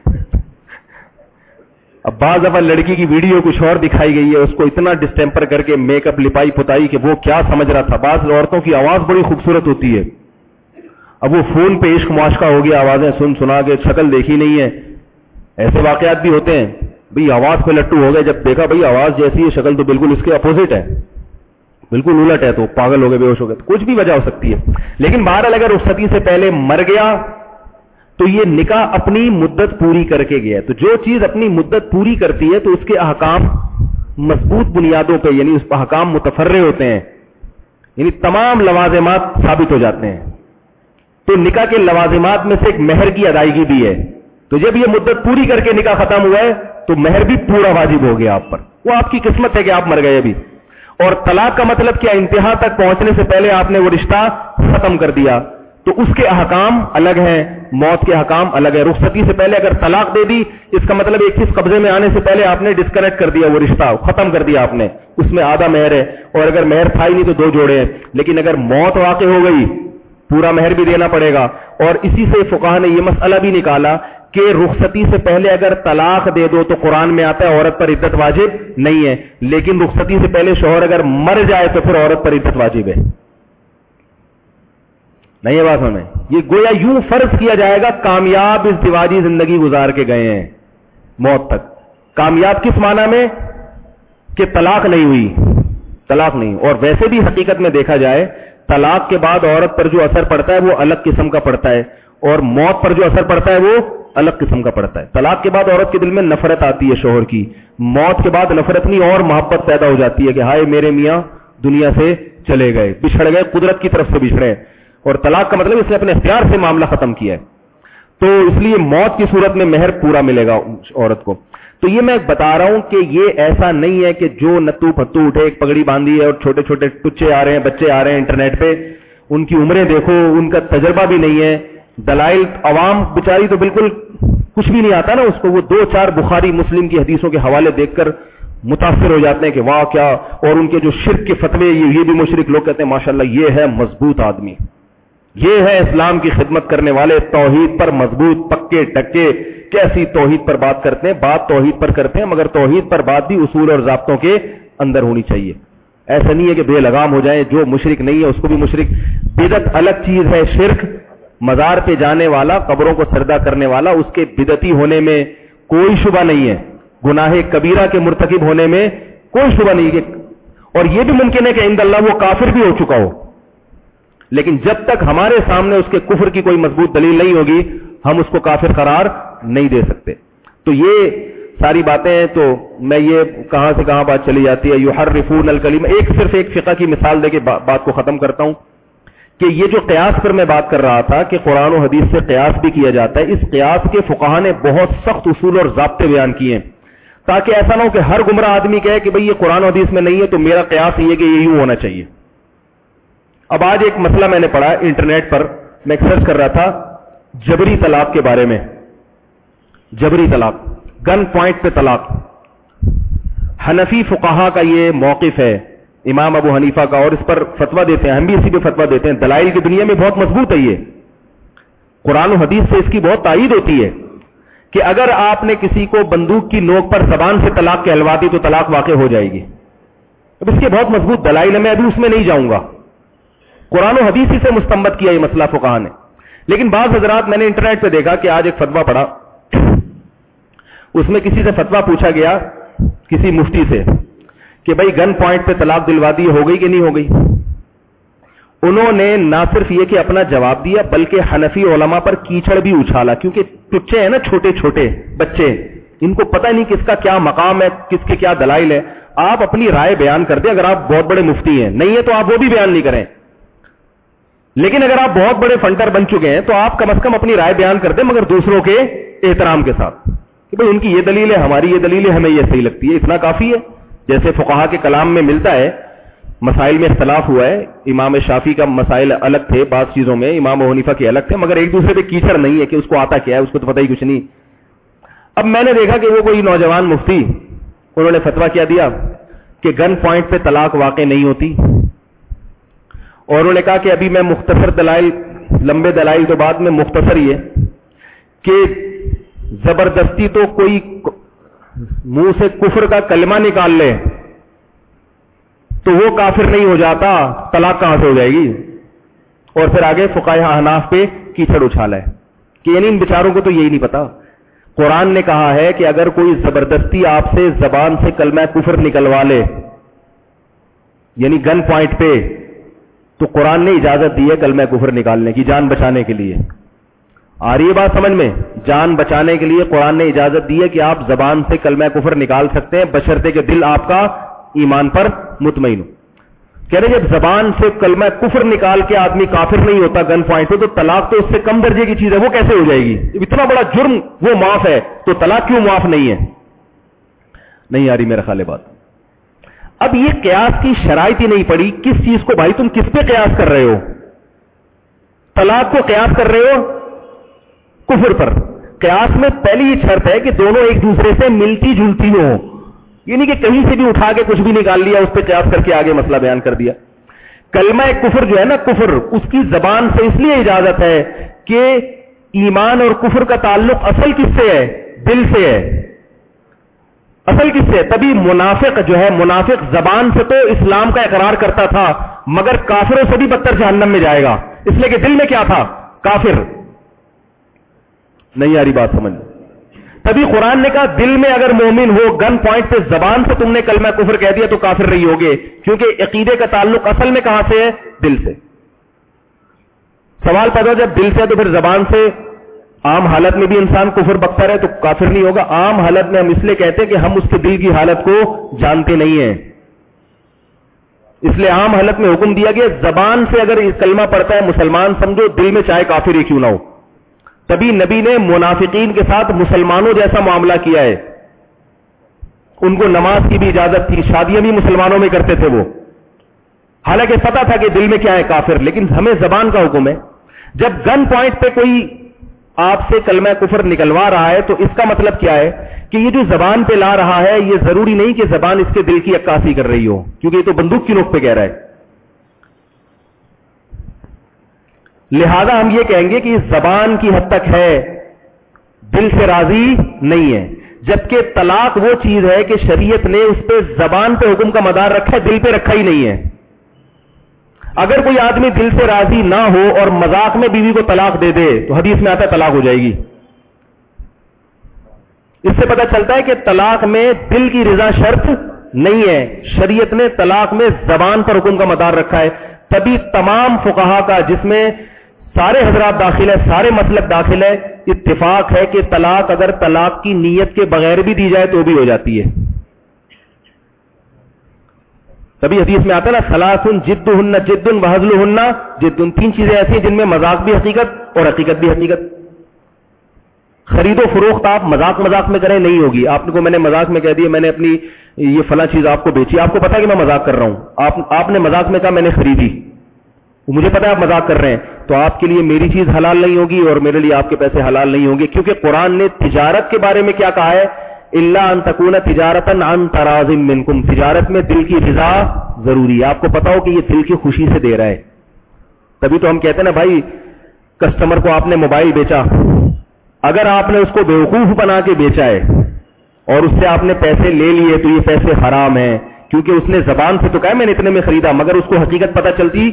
اب بعض دفعہ لڑکی کی ویڈیو کچھ اور دکھائی گئی ہے, اس کو اتنا ڈسٹیمپر کر کے میک اپ لپائی پتائی کہ وہ کیا سمجھ رہا تھا. بعض عورتوں کی آواز بڑی خوبصورت ہوتی ہے, اب وہ فون پہ عشق معاشقہ ہو گیا, آوازیں سن سنا کے, شکل دیکھی نہیں ہے. ایسے واقعات بھی ہوتے ہیں. بھئی آواز پہ لٹو ہو گئے, جب دیکھا بھئی آواز جیسی ہے شکل تو بالکل اس کے اپوزٹ ہے, بالکل الٹ ہے, تو پاگل ہو گئے, بے ہوش ہو گئے. کچھ بھی وجہ ہو سکتی ہے. لیکن بہرحال اگر رخصتی سے پہلے مر گیا تو یہ نکاح اپنی مدت پوری کر کے گیا. تو جو چیز اپنی مدت پوری کرتی ہے تو اس کے احکام مضبوط بنیادوں پہ, یعنی اس پر احکام متفرع ہوتے ہیں, یعنی تمام لوازمات ثابت ہو جاتے ہیں. تو نکاح کے لوازمات میں سے ایک مہر کی ادائیگی بھی ہے. تو جب یہ مدت پوری کر کے نکاح ختم ہوا ہے تو مہر بھی پورا واجب ہو گیا آپ پر. وہ آپ کی قسمت ہے کہ آپ مر گئے ابھی. اور طلاق کا مطلب کیا, انتہا تک پہنچنے سے پہلے آپ نے وہ رشتہ ختم کر دیا. تو اس کے احکام الگ ہیں, موت کے احکام الگ ہے. رخصتی سے پہلے اگر طلاق دے دی, اس کا مطلب ایک چیز قبضے میں آنے سے پہلے آپ نے ڈسکنیکٹ کر دیا, وہ رشتہ ختم کر دیا آپ نے. اس میں آدھا مہر ہے, اور اگر مہر تھا ہی نہیں تو دو جوڑے ہیں. لیکن اگر موت واقع ہو گئی پورا مہر بھی دینا پڑے گا. اور اسی سے فقہا نے یہ مسئلہ بھی نکالا کہ رخصتی سے پہلے اگر طلاق دے دو تو قرآن میں آتا ہے عورت پر عدت واجب نہیں ہے, لیکن رخصتی سے پہلے شوہر اگر مر جائے تو پھر عورت پر عدت واجب ہے. نہیں ہے بات ہمیں. یہ گویا یوں فرض کیا جائے گا کامیاب ازدواجی زندگی گزار کے گئے ہیں موت تک. کامیاب کس معنی میں کہ طلاق نہیں ہوئی, طلاق نہیں. اور ویسے بھی حقیقت میں دیکھا جائے طلاق کے بعد عورت پر جو اثر پڑتا ہے وہ الگ قسم کا پڑتا ہے, اور موت پر جو اثر پڑتا ہے وہ الگ قسم کا پڑتا ہے. طلاق کے بعد عورت کے دل میں نفرت آتی ہے شوہر کی, موت کے بعد نفرت نہیں اور محبت پیدا ہو جاتی ہے کہ ہائے میرے میاں دنیا سے چلے گئے, بچھڑ گئے, قدرت کی طرف سے بچھڑے. اور طلاق کا مطلب اس نے اپنے اختیار سے معاملہ ختم کیا ہے, تو اس لیے موت کی صورت میں مہر پورا ملے گا عورت کو. تو یہ میں بتا رہا ہوں کہ یہ ایسا نہیں ہے کہ جو نتو پھتو اٹھے, ایک پگڑی باندھی ہے اور چھوٹے چھوٹے ٹچے آ رہے ہیں, بچے آ رہے ہیں انٹرنیٹ پہ, ان کی عمریں دیکھو, ان کا تجربہ بھی نہیں ہے, دلائل, عوام بیچاری تو بالکل کچھ بھی نہیں آتا نا اس کو, وہ دو چار بخاری مسلم کی حدیثوں کے حوالے دیکھ کر متاثر ہو جاتے ہیں کہ واہ کیا. اور ان کے جو شرک کے فتوے, یہ بھی مشرک لوگ کہتے ہیں ماشاءاللہ یہ ہے مضبوط آدمی, یہ ہے اسلام کی خدمت کرنے والے, توحید پر مضبوط, پکے ٹکے, کیسی توحید پر بات کرتے ہیں. بات توحید پر کرتے ہیں مگر توحید پر بات بھی اصول اور ضابطوں کے اندر ہونی چاہیے. ایسا نہیں ہے کہ بے لگام ہو جائیں, جو مشرک نہیں ہے اس کو بھی مشرک. بدعت الگ چیز ہے, شرک مزار پہ جانے والا, قبروں کو سجدہ کرنے والا, اس کے بدعتی ہونے میں کوئی شبہ نہیں ہے, گناہ کبیرہ کے مرتکب ہونے میں کوئی شبہ نہیں ہے. اور یہ بھی ممکن ہے کہ عند اللہ وہ کافر بھی ہو چکا ہو, لیکن جب تک ہمارے سامنے اس کے کفر کی کوئی مضبوط دلیل نہیں ہوگی ہم اس کو کافر قرار نہیں دے سکتے. تو یہ ساری باتیں ہیں. تو میں یہ کہاں سے کہاں بات چلی جاتی ہے, یحرفون الکلم. ایک صرف ایک فقہ کی مثال دے کے بات کو ختم کرتا ہوں کہ یہ جو قیاس پر میں بات کر رہا تھا کہ قرآن و حدیث سے قیاس بھی کیا جاتا ہے, اس قیاس کے فقہا نے بہت سخت اصول اور ضابطے بیان کیے ہیں تاکہ ایسا نہ ہو کہ ہر گمراہ آدمی کہے کہ بھئی یہ قرآن و حدیث میں نہیں ہے تو میرا قیاس یہ ہے کہ یہ یوں ہونا چاہیے. اب آج ایک مسئلہ میں نے پڑھا انٹرنیٹ پر, میں سرچ کر رہا تھا جبری طلاق کے بارے میں. جبری طلاق, گن پوائنٹ پہ طلاق. حنفی فقہا کا یہ موقف ہے, امام ابو حنیفہ کا, اور اس پر فتویٰ دیتے ہیں, ہم بھی اسی پہ فتویٰ دیتے ہیں. دلائل کی دنیا میں بہت مضبوط ہے, یہ قرآن و حدیث سے اس کی بہت تائید ہوتی ہے کہ اگر آپ نے کسی کو بندوق کی نوک پر زبان سے طلاق کہلوا دی تو طلاق واقع ہو جائے گی. اب اس کے بہت مضبوط دلائل ہیں, میں ابھی اس میں نہیں جاؤں گا. قرآن و حدیث ہی سے مستنبط کیا یہ مسئلہ فقہا نے. لیکن بعض حضرات, میں نے انٹرنیٹ پہ دیکھا کہ آج ایک فتویٰ پڑھا, اس میں کسی سے فتویٰ پوچھا گیا کسی مفتی سے کہ بھائی گن پوائنٹ پہ طلاق دلوا دی ہو گئی کہ نہیں ہو گئی. انہوں نے نہ صرف یہ کہ اپنا جواب دیا بلکہ حنفی علماء پر کیچڑ بھی اچھالا, کیونکہ ٹچے ہیں نا چھوٹے چھوٹے بچے, ان کو پتہ نہیں کس کا کیا مقام ہے, کس کے کیا دلائل ہے. آپ اپنی رائے بیان کر دیں, اگر آپ بہت بڑے مفتی ہیں, نہیں ہے تو آپ وہ بھی بیان نہیں کریں, لیکن اگر آپ بہت بڑے فنٹر بن چکے ہیں تو آپ کم از کم اپنی رائے بیان کر دیں مگر دوسروں کے احترام کے ساتھ کہ بھئی ان کی یہ دلیل ہے, ہماری یہ دلیل ہے, ہمیں یہ صحیح لگتی ہے, اتنا کافی ہے. جیسے فقہا کے کلام میں ملتا ہے, مسائل میں اختلاف ہوا ہے, امام شافعی کا مسائل الگ تھے بعض چیزوں میں, امام ابو حنیفہ کے الگ تھے, مگر ایک دوسرے پہ کیچڑ نہیں ہے کہ اس کو آتا کیا ہے, اس کو تو پتہ ہی کچھ نہیں. اب میں نے دیکھا کہ وہ کوئی نوجوان مفتی, انہوں نے فتویٰ کیا دیا کہ گن پوائنٹ پہ طلاق واقع نہیں ہوتی, اور انہوں نے کہا کہ ابھی میں مختصر دلائل, لمبے دلائل تو بعد میں, مختصر ہی ہے کہ زبردستی تو کوئی منہ سے کفر کا کلمہ نکال لے تو وہ کافر نہیں ہو جاتا, طلاق کہاں سے ہو جائے گی. اور پھر آگے فقہاء احناف پہ کیچڑ اچھالا ہے کہ یعنی ان بیچاروں کو تو یہی نہیں پتا. قرآن نے کہا ہے کہ اگر کوئی زبردستی آپ سے زبان سے کلمہ کفر نکلوا لے, یعنی گن پوائنٹ پہ, تو قرآن نے اجازت دی ہے کلمہ کفر نکالنے کی جان بچانے کے لیے. آ رہی ہے بات سمجھ میں؟ جان بچانے کے لیے قرآن نے اجازت دی ہے کہ آپ زبان سے کلمہ کفر نکال سکتے ہیں بشرطے کہ دل آپ کا ایمان پر مطمئن ہو. کہہ رہے جب زبان سے کلمہ کفر نکال کے آدمی کافر نہیں ہوتا گن پوائنٹ پہ, تو طلاق تو اس سے کم درجے کی چیز ہے, وہ کیسے ہو جائے گی؟ اتنا بڑا جرم وہ معاف ہے تو طلاق کیوں معاف نہیں ہے؟ نہیں آ رہی میرا خیال بات. اب یہ قیاس کی شرائط ہی نہیں پڑی, کس چیز کو بھائی تم کس پہ قیاس کر رہے ہو؟ طلاق کو قیاس کر رہے ہو کفر پر. قیاس میں پہلی یہ شرط ہے کہ دونوں ایک دوسرے سے ملتی جلتی ہو, یعنی کہ کہیں سے بھی اٹھا کے کچھ بھی نکال لیا, اس پہ قیاس کر کے آگے مسئلہ بیان کر دیا. کلمہ کفر جو ہے نا, کفر, اس کی زبان سے اس لیے اجازت ہے کہ ایمان اور کفر کا تعلق اصل کس سے ہے؟ دل سے ہے. اصل کس سے؟ تبھی منافق جو ہے, منافق زبان سے تو اسلام کا اقرار کرتا تھا مگر کافروں سے بھی بدتر جہنم میں جائے گا, اس لیے کہ دل میں کیا تھا؟ کافر. نہیں آ رہی بات سمجھ؟ تبھی قرآن نے کہا دل میں اگر مومن ہو, گن پوائنٹ پہ زبان سے تم نے کلمہ کفر کہہ دیا تو کافر نہیں ہوگے, کیونکہ عقیدے کا تعلق اصل میں کہاں سے ہے؟ دل سے. سوال پیدا جب دل سے ہے تو پھر زبان سے عام حالت میں بھی انسان کفر بکتا رہے تو کافر نہیں ہوگا. عام حالت میں ہم اس لیے کہتے ہیں کہ ہم اس کے دل کی حالت کو جانتے نہیں ہیں, اس لیے عام حالت میں حکم دیا گیا زبان سے اگر کلمہ پڑھتا ہے مسلمان سمجھو, دل میں چاہے کافر ہی کیوں نہ ہو. تبھی نبی نے منافقین کے ساتھ مسلمانوں جیسا معاملہ کیا ہے. ان کو نماز کی بھی اجازت تھی, شادیاں بھی مسلمانوں میں کرتے تھے وہ, حالانکہ پتا تھا کہ دل میں کیا ہے کافر, لیکن ہمیں زبان کا حکم ہے. جب گن پوائنٹ پہ کوئی آپ سے کلمہ کفر نکلوا رہا ہے تو اس کا مطلب کیا ہے کہ یہ جو زبان پہ لا رہا ہے یہ ضروری نہیں کہ زبان اس کے دل کی عکاسی کر رہی ہو, کیونکہ یہ تو بندوق کی نوک پہ کہہ رہا ہے. لہذا ہم یہ کہیں گے کہ اس زبان کی حد تک ہے, دل سے راضی نہیں ہے. جبکہ طلاق وہ چیز ہے کہ شریعت نے اس پہ زبان پہ حکم کا مدار رکھا ہے, دل پہ رکھا ہی نہیں ہے. اگر کوئی آدمی دل سے راضی نہ ہو اور مذاق میں بیوی کو طلاق دے دے تو حدیث میں آتا ہے طلاق ہو جائے گی. اس سے پتہ چلتا ہے کہ طلاق میں دل کی رضا شرط نہیں ہے, شریعت نے طلاق میں زبان پر حکم کا مدار رکھا ہے. تبھی تمام فقہا کا, جس میں سارے حضرات داخل ہے, سارے مسلک داخل ہے, اتفاق ہے کہ طلاق اگر طلاق کی نیت کے بغیر بھی دی جائے تو بھی ہو جاتی ہے. تبھی حدیث میں آتا ہے نا ثلاثن جدہن جد وہزلہن جد, تین چیزیں ایسی ہیں جن میں مذاق بھی حقیقت اور حقیقت بھی حقیقت. خرید و فروخت آپ مذاق مذاق میں کریں نہیں ہوگی. آپ کو میں نے مذاق میں کہہ دیا میں نے اپنی یہ فلاں چیز آپ کو بیچی, آپ کو پتا کہ میں مذاق کر رہا ہوں, آپ آپ نے مذاق میں کہا میں نے خریدی, مجھے پتا ہے آپ مذاق کر رہے ہیں, تو آپ کے لیے میری چیز حلال نہیں ہوگی اور میرے لیے آپ کے پیسے حلال نہیں ہوں گے, کیونکہ قرآن نے تجارت کے بارے میں کیا کہا ہے؟ الا ان تکون تجارتا عن تراض منکم, تجارت میں دل کی رضا ضروری ہے. آپ کو پتا ہو کہ یہ دل کی خوشی سے دے رہا ہے. تبھی تو ہم کہتے ہیں نا بھائی, کسٹمر کو آپ نے موبائل بیچا, اگر آپ نے اس کو بیوقوف بنا کے بیچا ہے اور اس سے آپ نے پیسے لے لیے تو یہ پیسے حرام ہیں, کیونکہ اس نے زبان سے تو کہا میں نے اتنے میں خریدا, مگر اس کو حقیقت پتہ چلتی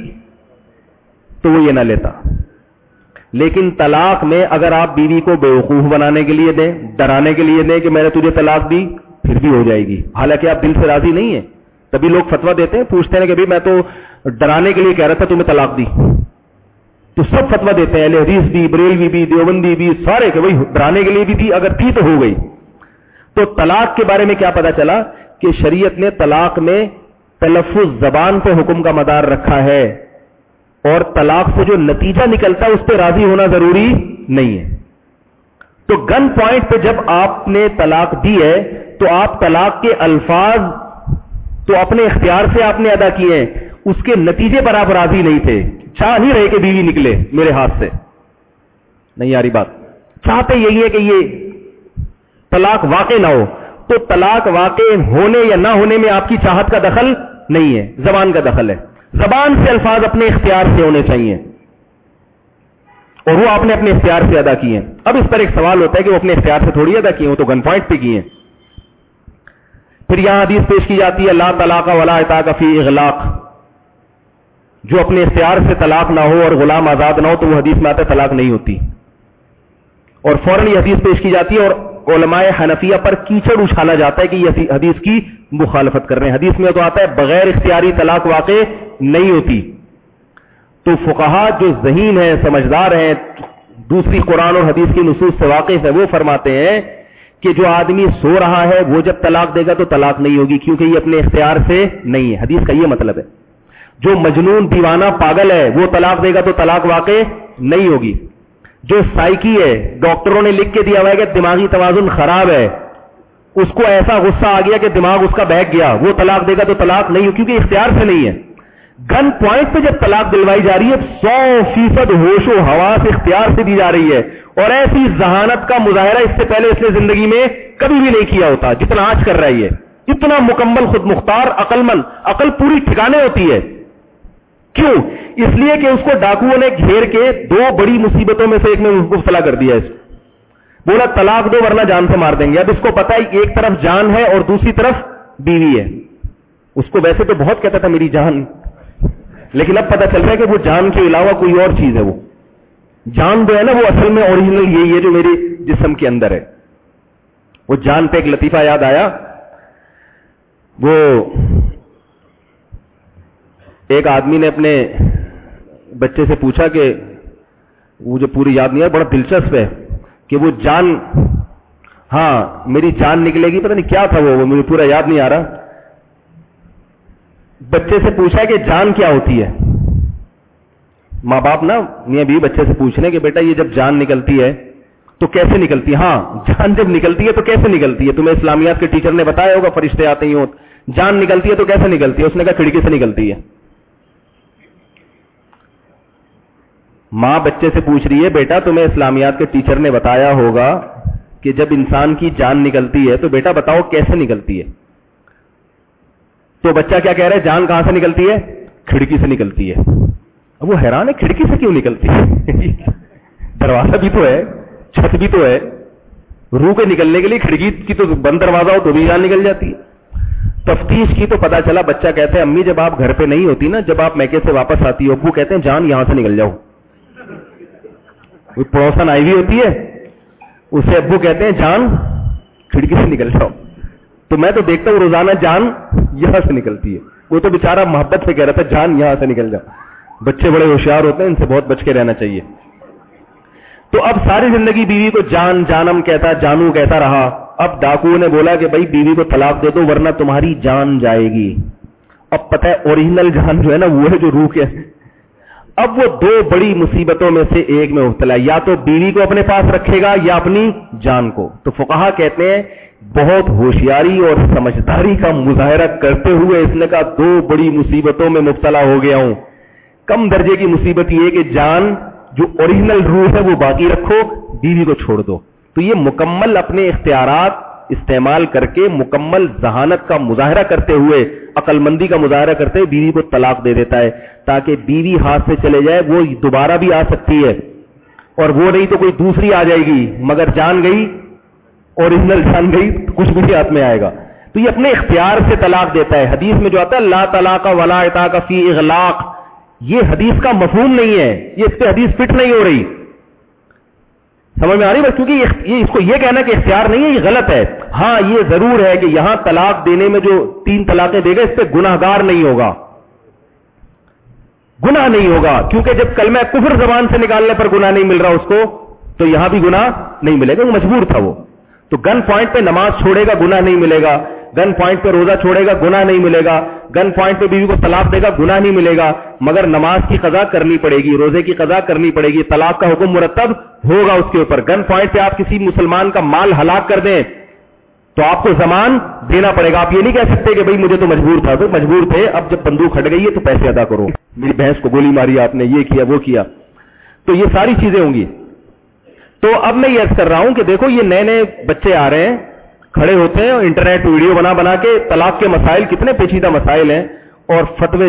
تو وہ یہ نہ لیتا. لیکن طلاق میں اگر آپ بیوی کو بیوقوف بنانے کے لیے دیں, ڈرانے کے لیے دیں کہ میں نے تجھے طلاق دی, پھر بھی ہو جائے گی, حالانکہ آپ دل سے راضی نہیں ہیں. تبھی لوگ فتویٰ دیتے ہیں, پوچھتے ہیں کہ بھائی میں تو ڈرانے کے لیے کہہ رہا تھا تمہیں طلاق دی, تو سب فتویٰ دیتے ہیں, اہل حدیث بھی, بریلوی بھی, دیوبندی بھی, سارے کہ بھائی ڈرانے کے لیے بھی تھی, اگر تھی تو ہو گئی. تو طلاق کے بارے میں کیا پتا چلا کہ شریعت نے طلاق میں تلفظ زبان پہ حکم کا مدار رکھا ہے, اور طلاق سے جو نتیجہ نکلتا ہے اس پہ راضی ہونا ضروری نہیں ہے. تو گن پوائنٹ پہ جب آپ نے طلاق دی ہے تو آپ طلاق کے الفاظ تو اپنے اختیار سے آپ نے ادا کیے ہیں, اس کے نتیجے پر آپ راضی نہیں تھے. چاہ ہی رہے کہ بیوی نکلے میرے ہاتھ سے, نہیں آ رہی بات, چاہتے یہی ہے کہ یہ طلاق واقع نہ ہو. تو طلاق واقع ہونے یا نہ ہونے میں آپ کی چاہت کا دخل نہیں ہے, زبان کا دخل ہے. زبان سے الفاظ اپنے اختیار سے ہونے چاہیے اور وہ آپ نے اپنے اختیار سے ادا کیے ہیں. اب اس پر ایک سوال ہوتا ہے کہ وہ اپنے اختیار سے تھوڑی ادا کیے, وہ تو گن پوائنٹ پہ کیے ہیں. پھر یہاں حدیث پیش کی جاتی ہے لا طلاق ولا عتاق فی اغلاق, جو اپنے اختیار سے طلاق نہ ہو اور غلام آزاد نہ ہو تو وہ حدیث میں آتا ہے طلاق نہیں ہوتی. اور فوراً یہ حدیث پیش کی جاتی ہے اور علماء حنفیہ پر کیچڑ اچھالا جاتا ہے کہ یہ حدیث کی مخالفت کر رہے ہیں. حدیث میں تو آتا ہے بغیر اختیاری طلاق واقع نہیں ہوتی. تو فقہا جو ذہین ہیں, سمجھدار ہیں, دوسری قرآن اور حدیث کی نصوص سے واقف ہے, وہ فرماتے ہیں کہ جو آدمی سو رہا ہے وہ جب طلاق دے گا تو طلاق نہیں ہوگی, کیونکہ یہ اپنے اختیار سے نہیں ہے. حدیث کا یہ مطلب ہے. جو مجنون دیوانہ پاگل ہے وہ طلاق دے گا تو طلاق واقع نہیں ہوگی. جو سائیکی ہے, ڈاکٹروں نے لکھ کے دیا ہوا ہے کہ دماغی توازن خراب ہے, اس کو ایسا غصہ آ گیا کہ دماغ اس کا بہک گیا, وہ طلاق دے گا تو طلاق نہیں ہوگی, کیونکہ اختیار سے نہیں ہے. گن پوائنٹ پہ جب طلاق دلوائی جا رہی ہے سو فیصد ہوش و حواس اختیار سے دی جا رہی ہے, اور ایسی ذہانت کا مظاہرہ اس سے پہلے اس نے زندگی میں کبھی بھی نہیں کیا ہوتا جتنا آج کر رہا ہے. اتنا مکمل خود مختار عقل مند, عقل پوری ٹھکانے ہوتی ہے. کیوں؟ اس لیے کہ اس کو ڈاکوؤں نے گھیر کے دو بڑی مصیبتوں میں سے ایک میں مبتلا کر دیا. اس بولا طلاق دو ورنہ جان سے مار دیں گے. اب اس کو پتا ہے ایک طرف جان ہے اور دوسری طرف بیوی ہے. اس کو ویسے تو بہت کہتا تھا میری جان, لیکن اب پتہ چل رہا ہے کہ وہ جان کے علاوہ کوئی اور چیز ہے. وہ جان جو ہے نا وہ اصل میں اوریجنل یہی ہے جو میرے جسم کے اندر ہے. وہ جان پہ ایک لطیفہ یاد آیا. وہ ایک آدمی نے اپنے بچے سے پوچھا کہ مجھے پوری یاد نہیں ہے, بڑا دلچسپ ہے کہ وہ جان, ہاں میری جان نکلے گی, پتہ نہیں کیا تھا وہ, مجھے پورا یاد نہیں آ رہا. بچے سے پوچھا کہ جان کیا ہوتی ہے. ماں باپ نا میاں بیوی بچے سے پوچھ رہے کہ بیٹا یہ جب جان نکلتی ہے تو کیسے نکلتی ہے؟ ہاں جان جب نکلتی ہے تو کیسے نکلتی ہے؟ تمہیں اسلامیات کے ٹیچر نے بتایا ہوگا, فرشتے آتے ہی ہوں. جان نکلتی ہے تو کیسے نکلتی ہے؟ اس نے کہا کھڑکی سے نکلتی ہے. ماں بچے سے پوچھ رہی ہے بیٹا تمہیں اسلامیات کے ٹیچر نے بتایا ہوگا کہ جب انسان کی جان نکلتی ہے تو بیٹا بتاؤ کیسے نکلتی ہے؟ تو بچہ کیا کہہ رہا ہے, جان کہاں سے نکلتی ہے؟ کھڑکی سے نکلتی ہے. اب وہ حیران ہے کھڑکی سے کیوں نکلتی ہے؟ دروازہ بھی تو ہے, چھت بھی تو ہے, روح کے نکلنے کے لیے کھڑکی کی تو بند دروازہ ہو تو بھی جان نکل جاتی ہے. تفتیش کی تو پتا چلا, بچہ کہتے ہیں امی جب آپ گھر پہ نہیں ہوتی نا, جب آپ میکے سے واپس آتی ہو, ابو کہتے ہیں جان یہاں سے نکل جاؤ. کوئی پڑوسن آئی ہوئی ہوتی ہے, اسے ابو کہتے ہیں جان کھڑکی سے نکل جاؤ. تو میں تو دیکھتا ہوں روزانہ جان یہاں سے نکلتی ہے. وہ تو بیچارہ محبت سے کہہ رہا تھا جان یہاں سے نکل جاؤ. بچے بڑے ہوشیار ہوتے ہیں, ان سے بہت بچ کے رہنا چاہیے. تو اب ساری زندگی بیوی کو جان جانم کہتا, جانو کہتا رہا. اب ڈاکو نے بولا کہ بھائی بیوی کو طلاق دے دو ورنہ تمہاری جان جائے گی. اب پتہ ہے اوریجنل جان جو ہے نا وہ ہے جو روح کے. اب وہ دو بڑی مصیبتوں میں سے ایک میں مبتلا, یا تو بیوی کو اپنے پاس رکھے گا یا اپنی جان کو. تو فقہا کہتے ہیں بہت ہوشیاری اور سمجھداری کا مظاہرہ کرتے ہوئے اس نے کہا دو بڑی مصیبتوں میں مبتلا ہو گیا ہوں. کم درجے کی مصیبت یہ کہ جان جو اوریجنل روح ہے وہ باقی رکھو, بیوی کو چھوڑ دو. تو یہ مکمل اپنے اختیارات استعمال کر کے مکمل ذہانت کا مظاہرہ کرتے ہوئے, عقل مندی کا مظاہرہ کرتے ہوئے بیوی کو طلاق دے دیتا ہے تاکہ بیوی ہاتھ سے چلے جائے. وہ دوبارہ بھی آ سکتی ہے اور وہ نہیں تو کوئی دوسری آ جائے گی, مگر جان گئی, اوریجنل جان گئی تو کچھ بھی ہاتھ میں آئے گا. تو یہ اپنے اختیار سے طلاق دیتا ہے. حدیث میں جو آتا ہے لا طلاق ولا عتاق فی اغلاق, یہ حدیث کا مفہوم نہیں ہے, یہ اس پہ حدیث فٹ نہیں ہو رہی. سمجھ میں آ رہی ہے؟ کیونکہ یہ اس کو یہ کہنا کہ اختیار نہیں ہے یہ غلط ہے. ہاں یہ ضرور ہے کہ یہاں طلاق دینے میں جو تین طلاقیں دے گا اس پہ گناہ گار نہیں ہوگا, گناہ نہیں ہوگا, کیونکہ جب کلمہ کفر زبان سے نکالنے پر گناہ نہیں مل رہا اس کو تو یہاں بھی گناہ نہیں ملے گا, وہ مجبور تھا. وہ تو گن پوائنٹ پہ نماز چھوڑے گا گناہ نہیں ملے گا, گن پوائنٹ پہ روزہ چھوڑے گا گناہ نہیں ملے گا, گن پوائنٹ پہ بیوی کو طلاق دے گا گناہ نہیں ملے گا, مگر نماز کی قضا کرنی پڑے گی, روزے کی قضا کرنی پڑے گی, طلاق کا حکم مرتب ہوگا اس کے اوپر. گن پوائنٹ پہ آپ کسی مسلمان کا مال ہلاک کر دیں تو آپ کو ضمان دینا پڑے گا. آپ یہ نہیں کہہ سکتے کہ بھائی مجھے تو مجبور تھا, تو مجبور تھے, اب جب بندوق ہٹ گئی ہے تو پیسے ادا کرو, میری بھینس کو گولی ماری آپ نے, یہ کیا وہ کیا. تو یہ ساری چیزیں ہوں گی. تو اب میں یہ عرض کر رہا ہوں کہ دیکھو یہ نئے نئے بچے آ رہے ہیں, کھڑے ہوتے ہیں اور انٹرنیٹ ویڈیو بنا بنا کے طلاق کے مسائل, کتنے پیچیدہ مسائل ہیں, اور فتوے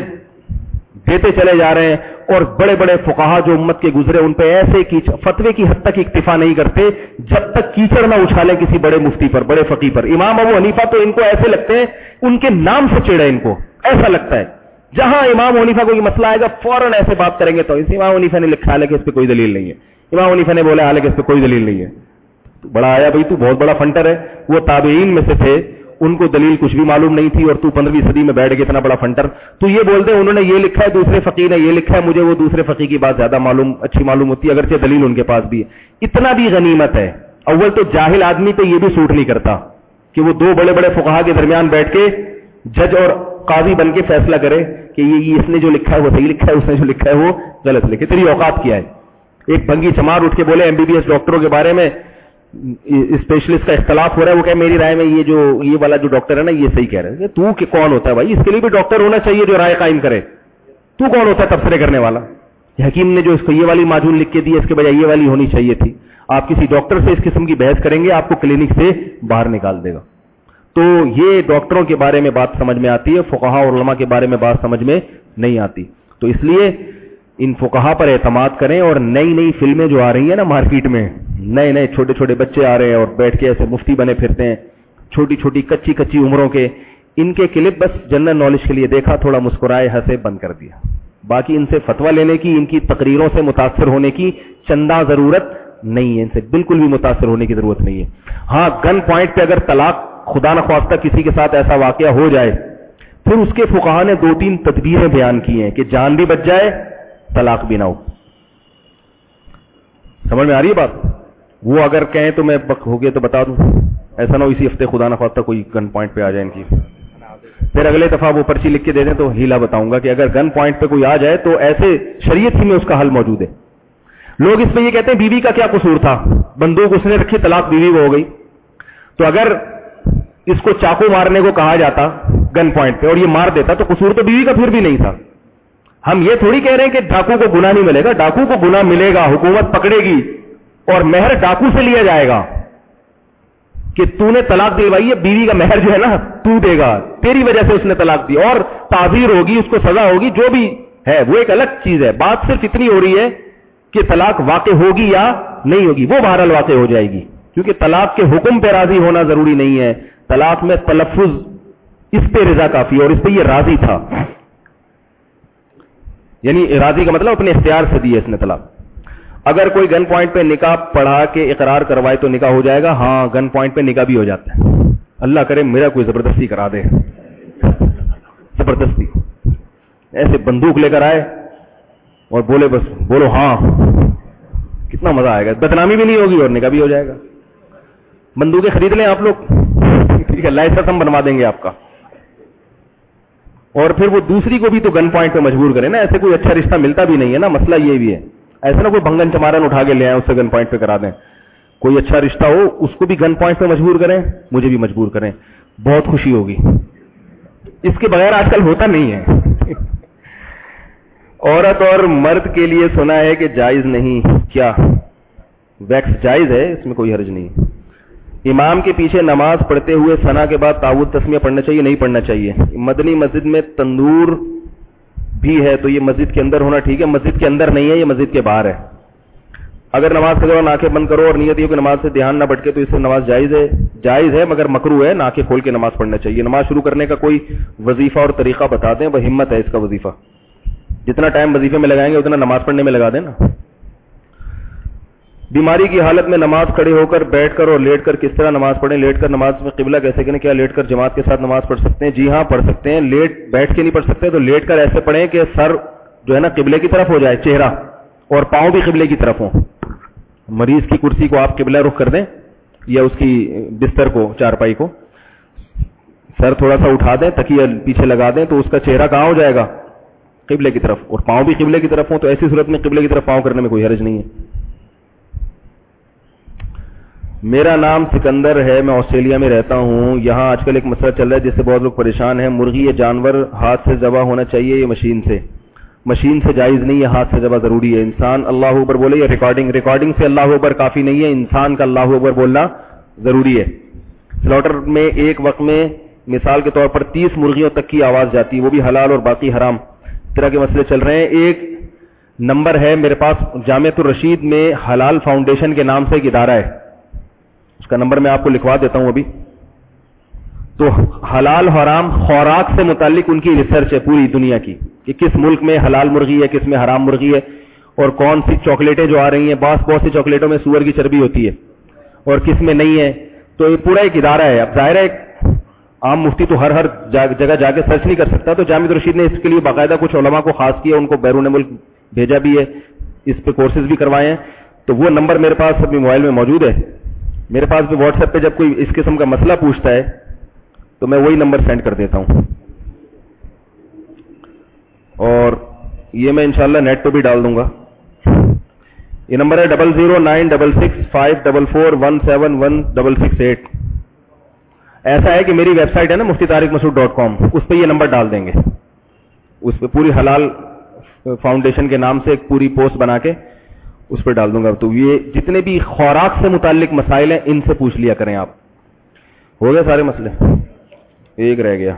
دیتے چلے جا رہے ہیں. اور بڑے بڑے فقہا جو امت کے گزرے ان پہ ایسے کی فتوے کی حد تک اکتفا نہیں کرتے جب تک کیچڑ نہ اچھالیں کسی بڑے مفتی پر, بڑے فقیہ پر. امام ابو حنیفہ تو ان کو ایسے لگتے ہیں ان کے نام سے چڑھے, ان کو ایسا لگتا ہے جہاں امام حنیفہ کو یہ مسئلہ آئے گا فوراً ایسے بات کریں گے تو اس امام حنیفہ نے لکھا ہے کہ اس پہ کوئی دلیل نہیں ہے, امام حنیفہ نے بولا حالانکہ اس پہ کوئی دلیل نہیں ہے. بڑا آیا بھائی تو بہت بڑا فنٹر ہے. وہ تابعین میں سے تھے, ان کو دلیل کچھ بھی معلوم نہیں تھی, اور تو پندرہویں صدی میں بیٹھ گئے اتنا بڑا فنٹر. تو یہ بولتے ہیں انہوں نے یہ لکھا ہے, دوسرے فقیر نے یہ لکھا ہے, مجھے وہ دوسرے فقیر کی بات زیادہ معلوم اچھی معلوم ہوتی ہے, اگرچہ دلیل ان کے پاس بھی ہے. اتنا بھی غنیمت ہے. اول تو جاہل آدمی پہ یہ بھی سوٹ نہیں کرتا کہ وہ دو بڑے بڑے فقہا کے درمیان بیٹھ کے جج اور قاضی بن کے فیصلہ کرے کہ یہ اس نے جو لکھا ہے وہ صحیح لکھا ہے, اس نے جو لکھا ہے وہ غلط لکھے. تیری اوقات کیا ہے؟ ایک بھنگی چمار اٹھ کے بولے ایم بی بی ایس ڈاکٹروں کے بارے میں اسپیشلسٹ کا اختلاف ہو رہا ہے, وہ کہ میری رائے میں یہ جو یہ والا جو ڈاکٹر ہے نا یہ صحیح کہہ رہے ہیں. تو کہ کون ہوتا ہے بھائی؟ اس کے لیے بھی ڈاکٹر ہونا چاہیے جو رائے قائم کرے. تو کون ہوتا ہے تبصرے کرنے والا؟ حکیم نے جو اس کو یہ والی معجون لکھ کے دی, اس کے بجائے یہ والی ہونی چاہیے تھی. آپ کسی ڈاکٹر سے اس قسم کی بحث کریں گے آپ کو کلینک سے باہر نکال دے گا. تو یہ ڈاکٹروں کے بارے میں بات سمجھ میں آتی ہے, فقہا اور علماء کے بارے میں بات سمجھ میں نہیں آتی. تو اس لیے ان فقہا پر اعتماد کریں. اور نئی نئی فلمیں جو آ رہی ہیں نا مارکیٹ میں, نئے نئے چھوٹے چھوٹے بچے آ رہے ہیں اور بیٹھ کے ایسے مفتی بنے پھرتے ہیں, چھوٹی چھوٹی کچی کچی عمروں کے, ان کے کلپ بس جنرل نالج کے لیے دیکھا, تھوڑا مسکرائے, ہنسے, بند کر دیا. باقی ان سے فتویٰ لینے کی, ان کی تقریروں سے متاثر ہونے کی چندہ ضرورت نہیں ہے, ان سے بالکل بھی متاثر ہونے کی ضرورت نہیں ہے. ہاں گن پوائنٹ پہ اگر طلاق خدا نخواستہ کسی کے ساتھ ایسا واقعہ ہو جائے, پھر اس کے فقہا نے دو تین تدبیریں بیان کی ہیں کہ جان بھی بچ جائے, طلاق بھی نہ ہو. سمجھ میں آ رہی ہے بات؟ وہ اگر کہیں تو میں ہو گیا تو بتا دوں, ایسا نہ ہو اسی ہفتے خدا نخواستہ کوئی گن پوائنٹ پہ آ جائے ان کی, پھر اگلے دفعہ وہ پرچی لکھ کے دے دیں تو ہیلا بتاؤں گا کہ اگر گن پوائنٹ پہ کوئی آ جائے تو ایسے شریعت ہی میں اس کا حل موجود ہے. لوگ اس پہ یہ کہتے ہیں بیوی کا کیا قصور تھا, بندوق اس نے رکھی, طلاق بیوی وہ ہو گئی. تو اگر اس کو چاقو مارنے کو کہا جاتا گن پوائنٹ پہ اور یہ مار دیتا تو قصور تو بیوی کا پھر بھی نہیں تھا. ہم یہ تھوڑی کہہ رہے ہیں کہ ڈاکو کو گناہ نہیں ملے گا, ڈاکو کو گناہ ملے گا, حکومت پکڑے گی اور مہر ڈاکو سے لیا جائے گا کہ تو نے طلاق دلوائی ہے, بیوی کا مہر جو ہے نا تو دے گا, تیری وجہ سے اس نے طلاق دی, اور تعزیر ہوگی, اس کو سزا ہوگی, جو بھی ہے وہ ایک الگ چیز ہے. بات صرف اتنی ہو رہی ہے کہ طلاق واقع ہوگی یا نہیں ہوگی, وہ بہرحال واقع ہو جائے گی, کیونکہ طلاق کے حکم پہ راضی ہونا ضروری نہیں ہے. طلاق میں تلفظ اس پہ رضا کافی ہے, اور اس پہ یہ راضی تھا, یعنی راضی کا مطلب اپنے اختیار سے دی ہے اس نے طلاق. اگر کوئی گن پوائنٹ پہ نکاح پڑھا کے اقرار کروائے تو نکاح ہو جائے گا. ہاں گن پوائنٹ پہ نکاح بھی ہو جاتا ہے, اللہ کرے میرا کوئی زبردستی کرا دے, زبردستی ایسے بندوق لے کر آئے اور بولے بس بولو ہاں, کتنا مزہ آئے گا, بدنامی بھی نہیں ہوگی اور نکاح بھی ہو جائے گا. بندوقیں خرید لیں آپ لوگ, ٹھیک ہے, لائسنس ہم بنوا دیں گے آپ کا. اور پھر وہ دوسری کو بھی تو گن پوائنٹ پہ مجبور کریں نا, ایسے کوئی اچھا رشتہ ملتا بھی نہیں ہے نا, مسئلہ یہ بھی ہے. ایسا نہ کوئی بھنگن چمارن اٹھا کے لے آئیں, اس سے گن پوائنٹ پہ کرا دیں. کوئی اچھا رشتہ ہو اس کو بھی گن پوائنٹ پہ مجبور کریں, مجھے بھی مجبور کریں, بہت خوشی ہوگی. اس کے بغیر آج کل ہوتا نہیں ہے. عورت اور مرد کے لیے سنا ہے کہ جائز نہیں, کیا ویکس جائز ہے, اس میں کوئی حرج نہیں. امام کے پیچھے نماز پڑھتے ہوئے ثنا کے بعد تعوذ تسمیہ پڑھنا چاہیے نہیں پڑھنا چاہیے؟ مدنی مسجد میں تندور بھی ہے تو یہ مسجد کے اندر ہونا ٹھیک ہے؟ مسجد کے اندر نہیں ہے, یہ مسجد کے باہر ہے. اگر نماز کے دوران آنکھیں بند کرو اور نیت یہ کہ نماز سے دھیان نہ بھٹکے تو اس سے نماز جائز ہے؟ جائز ہے مگر مکروہ ہے, نہ آنکھیں کھول کے نماز پڑھنا چاہیے. نماز شروع کرنے کا کوئی وظیفہ اور طریقہ بتا دیں, وہ ہمت ہے اس کا وظیفہ, جتنا ٹائم وظیفے میں لگائیں گے اتنا نماز پڑھنے میں لگا دیں نا. بیماری کی حالت میں نماز کھڑے ہو کر, بیٹھ کر اور لیٹ کر کس طرح نماز پڑھیں؟ لیٹ کر نماز میں قبلہ کیسے کریں؟ کیا لیٹ کر جماعت کے ساتھ نماز پڑھ سکتے ہیں؟ جی ہاں پڑھ سکتے ہیں. لیٹ بیٹھ کے نہیں پڑھ سکتے تو لیٹ کر ایسے پڑھیں کہ سر جو ہے نا قبلے کی طرف ہو جائے, چہرہ اور پاؤں بھی قبلے کی طرف ہوں. مریض کی کرسی کو آپ قبلہ رخ کر دیں یا اس کی بستر کو, چارپائی کو سر تھوڑا سا اٹھا دیں, تکیہ پیچھے لگا دیں تو اس کا چہرہ کہاں ہو جائے گا؟ قبلے کی طرف, اور پاؤں بھی قبلے کی طرف ہوں. تو ایسی صورت میں قبلے کی طرف پاؤں کرنے میں کوئی حرج نہیں ہے. میرا نام سکندر ہے, میں آسٹریلیا میں رہتا ہوں. یہاں آج کل ایک مسئلہ چل رہا ہے جس سے بہت لوگ پریشان ہیں. مرغی یا جانور ہاتھ سے ذبح ہونا چاہیے یا مشین سے؟ مشین سے جائز نہیں ہے, ہاتھ سے ذبح ضروری ہے. انسان اللہ اکبر بولے یا ریکارڈنگ, ریکارڈنگ سے اللہ اکبر کافی نہیں ہے, انسان کا اللہ اکبر بولنا ضروری ہے. سلاٹر میں ایک وقت میں مثال کے طور پر تیس مرغیوں تک کی آواز جاتی, وہ بھی حلال اور باقی حرام. اس طرح کے مسئلے چل رہے ہیں. ایک نمبر ہے میرے پاس جامعۃ الرشید میں حلال فاؤنڈیشن کے نام سے ایک ادارہ ہے, اس کا نمبر میں آپ کو لکھوا دیتا ہوں ابھی. تو حلال حرام خوراک سے متعلق ان کی ریسرچ ہے پوری دنیا کی کہ کس ملک میں حلال مرغی ہے, کس میں حرام مرغی ہے, اور کون سی چاکلیٹیں جو آ رہی ہیں, بعض بہت سی چاکلیٹوں میں سور کی چربی ہوتی ہے اور کس میں نہیں ہے. تو یہ پورا ایک ادارہ ہے. اب ظاہر ہے عام مفتی تو ہر ہر جگہ جا کے سرچ نہیں کر سکتا, تو جامعۃ الرشید نے اس کے لیے باقاعدہ کچھ علماء کو خاص کیا, ان کو بیرون ملک بھیجا بھی ہے, اس پہ کورسز بھی کروائے ہیں. تو وہ نمبر میرے پاس اپنے موبائل میں موجود ہے. میرے پاس بھی واٹس ایپ پہ جب کوئی اس قسم کا مسئلہ پوچھتا ہے تو میں وہی نمبر سینڈ کر دیتا ہوں, اور یہ میں انشاءاللہ نیٹ پہ بھی ڈال دوں گا. یہ نمبر ہے double zero nine double six five double four one seven one double six eight. ایسا ہے کہ میری ویب سائٹ ہے نا مفتی طارق مسعود ڈاٹ کام, اس پہ یہ نمبر ڈال دیں گے, اس پہ پوری حلال فاؤنڈیشن کے نام سے ایک پوری پوسٹ بنا کے اس پہ ڈال دوں گا. تو یہ جتنے بھی خوراک سے متعلق مسائل ہیں ان سے پوچھ لیا کریں آپ. ہو گئے سارے مسئلے, ایک رہ گیا.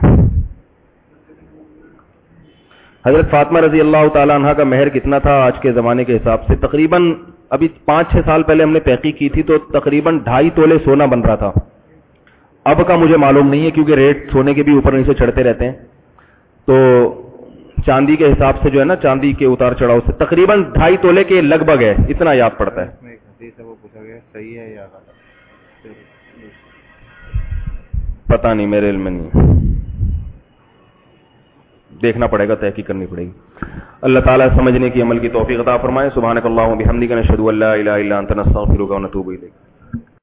حضرت فاطمہ رضی اللہ تعالیٰ عنہ کا مہر کتنا تھا آج کے زمانے کے حساب سے؟ تقریباً ابھی پانچ چھ سال پہلے ہم نے تحقیق کی تھی تو تقریباً ڈھائی تولے سونا بن رہا تھا. اب کا مجھے معلوم نہیں ہے کیونکہ ریٹ سونے کے بھی اوپر نیچے چڑھتے رہتے ہیں. تو چاندی کے حساب سے جو ہے نا, چاندی کے اتار چڑھاؤ سے تقریباً ڈھائی تولے کے لگ بھگ ہے, اتنا یاد پڑتا ہے. وہ پوچھا گیا صحیح ہے یا پتہ نہیں, میرے علم میں نہیں, دیکھنا پڑے گا, تحقیق کرنی پڑے گی. اللہ تعالیٰ سمجھنے کی عمل کی توفیق عطا فرمائے. سبحانک اللہم و بحمدک نشہد ان لا الہ الا انت نستغفرک و نتوب الیک.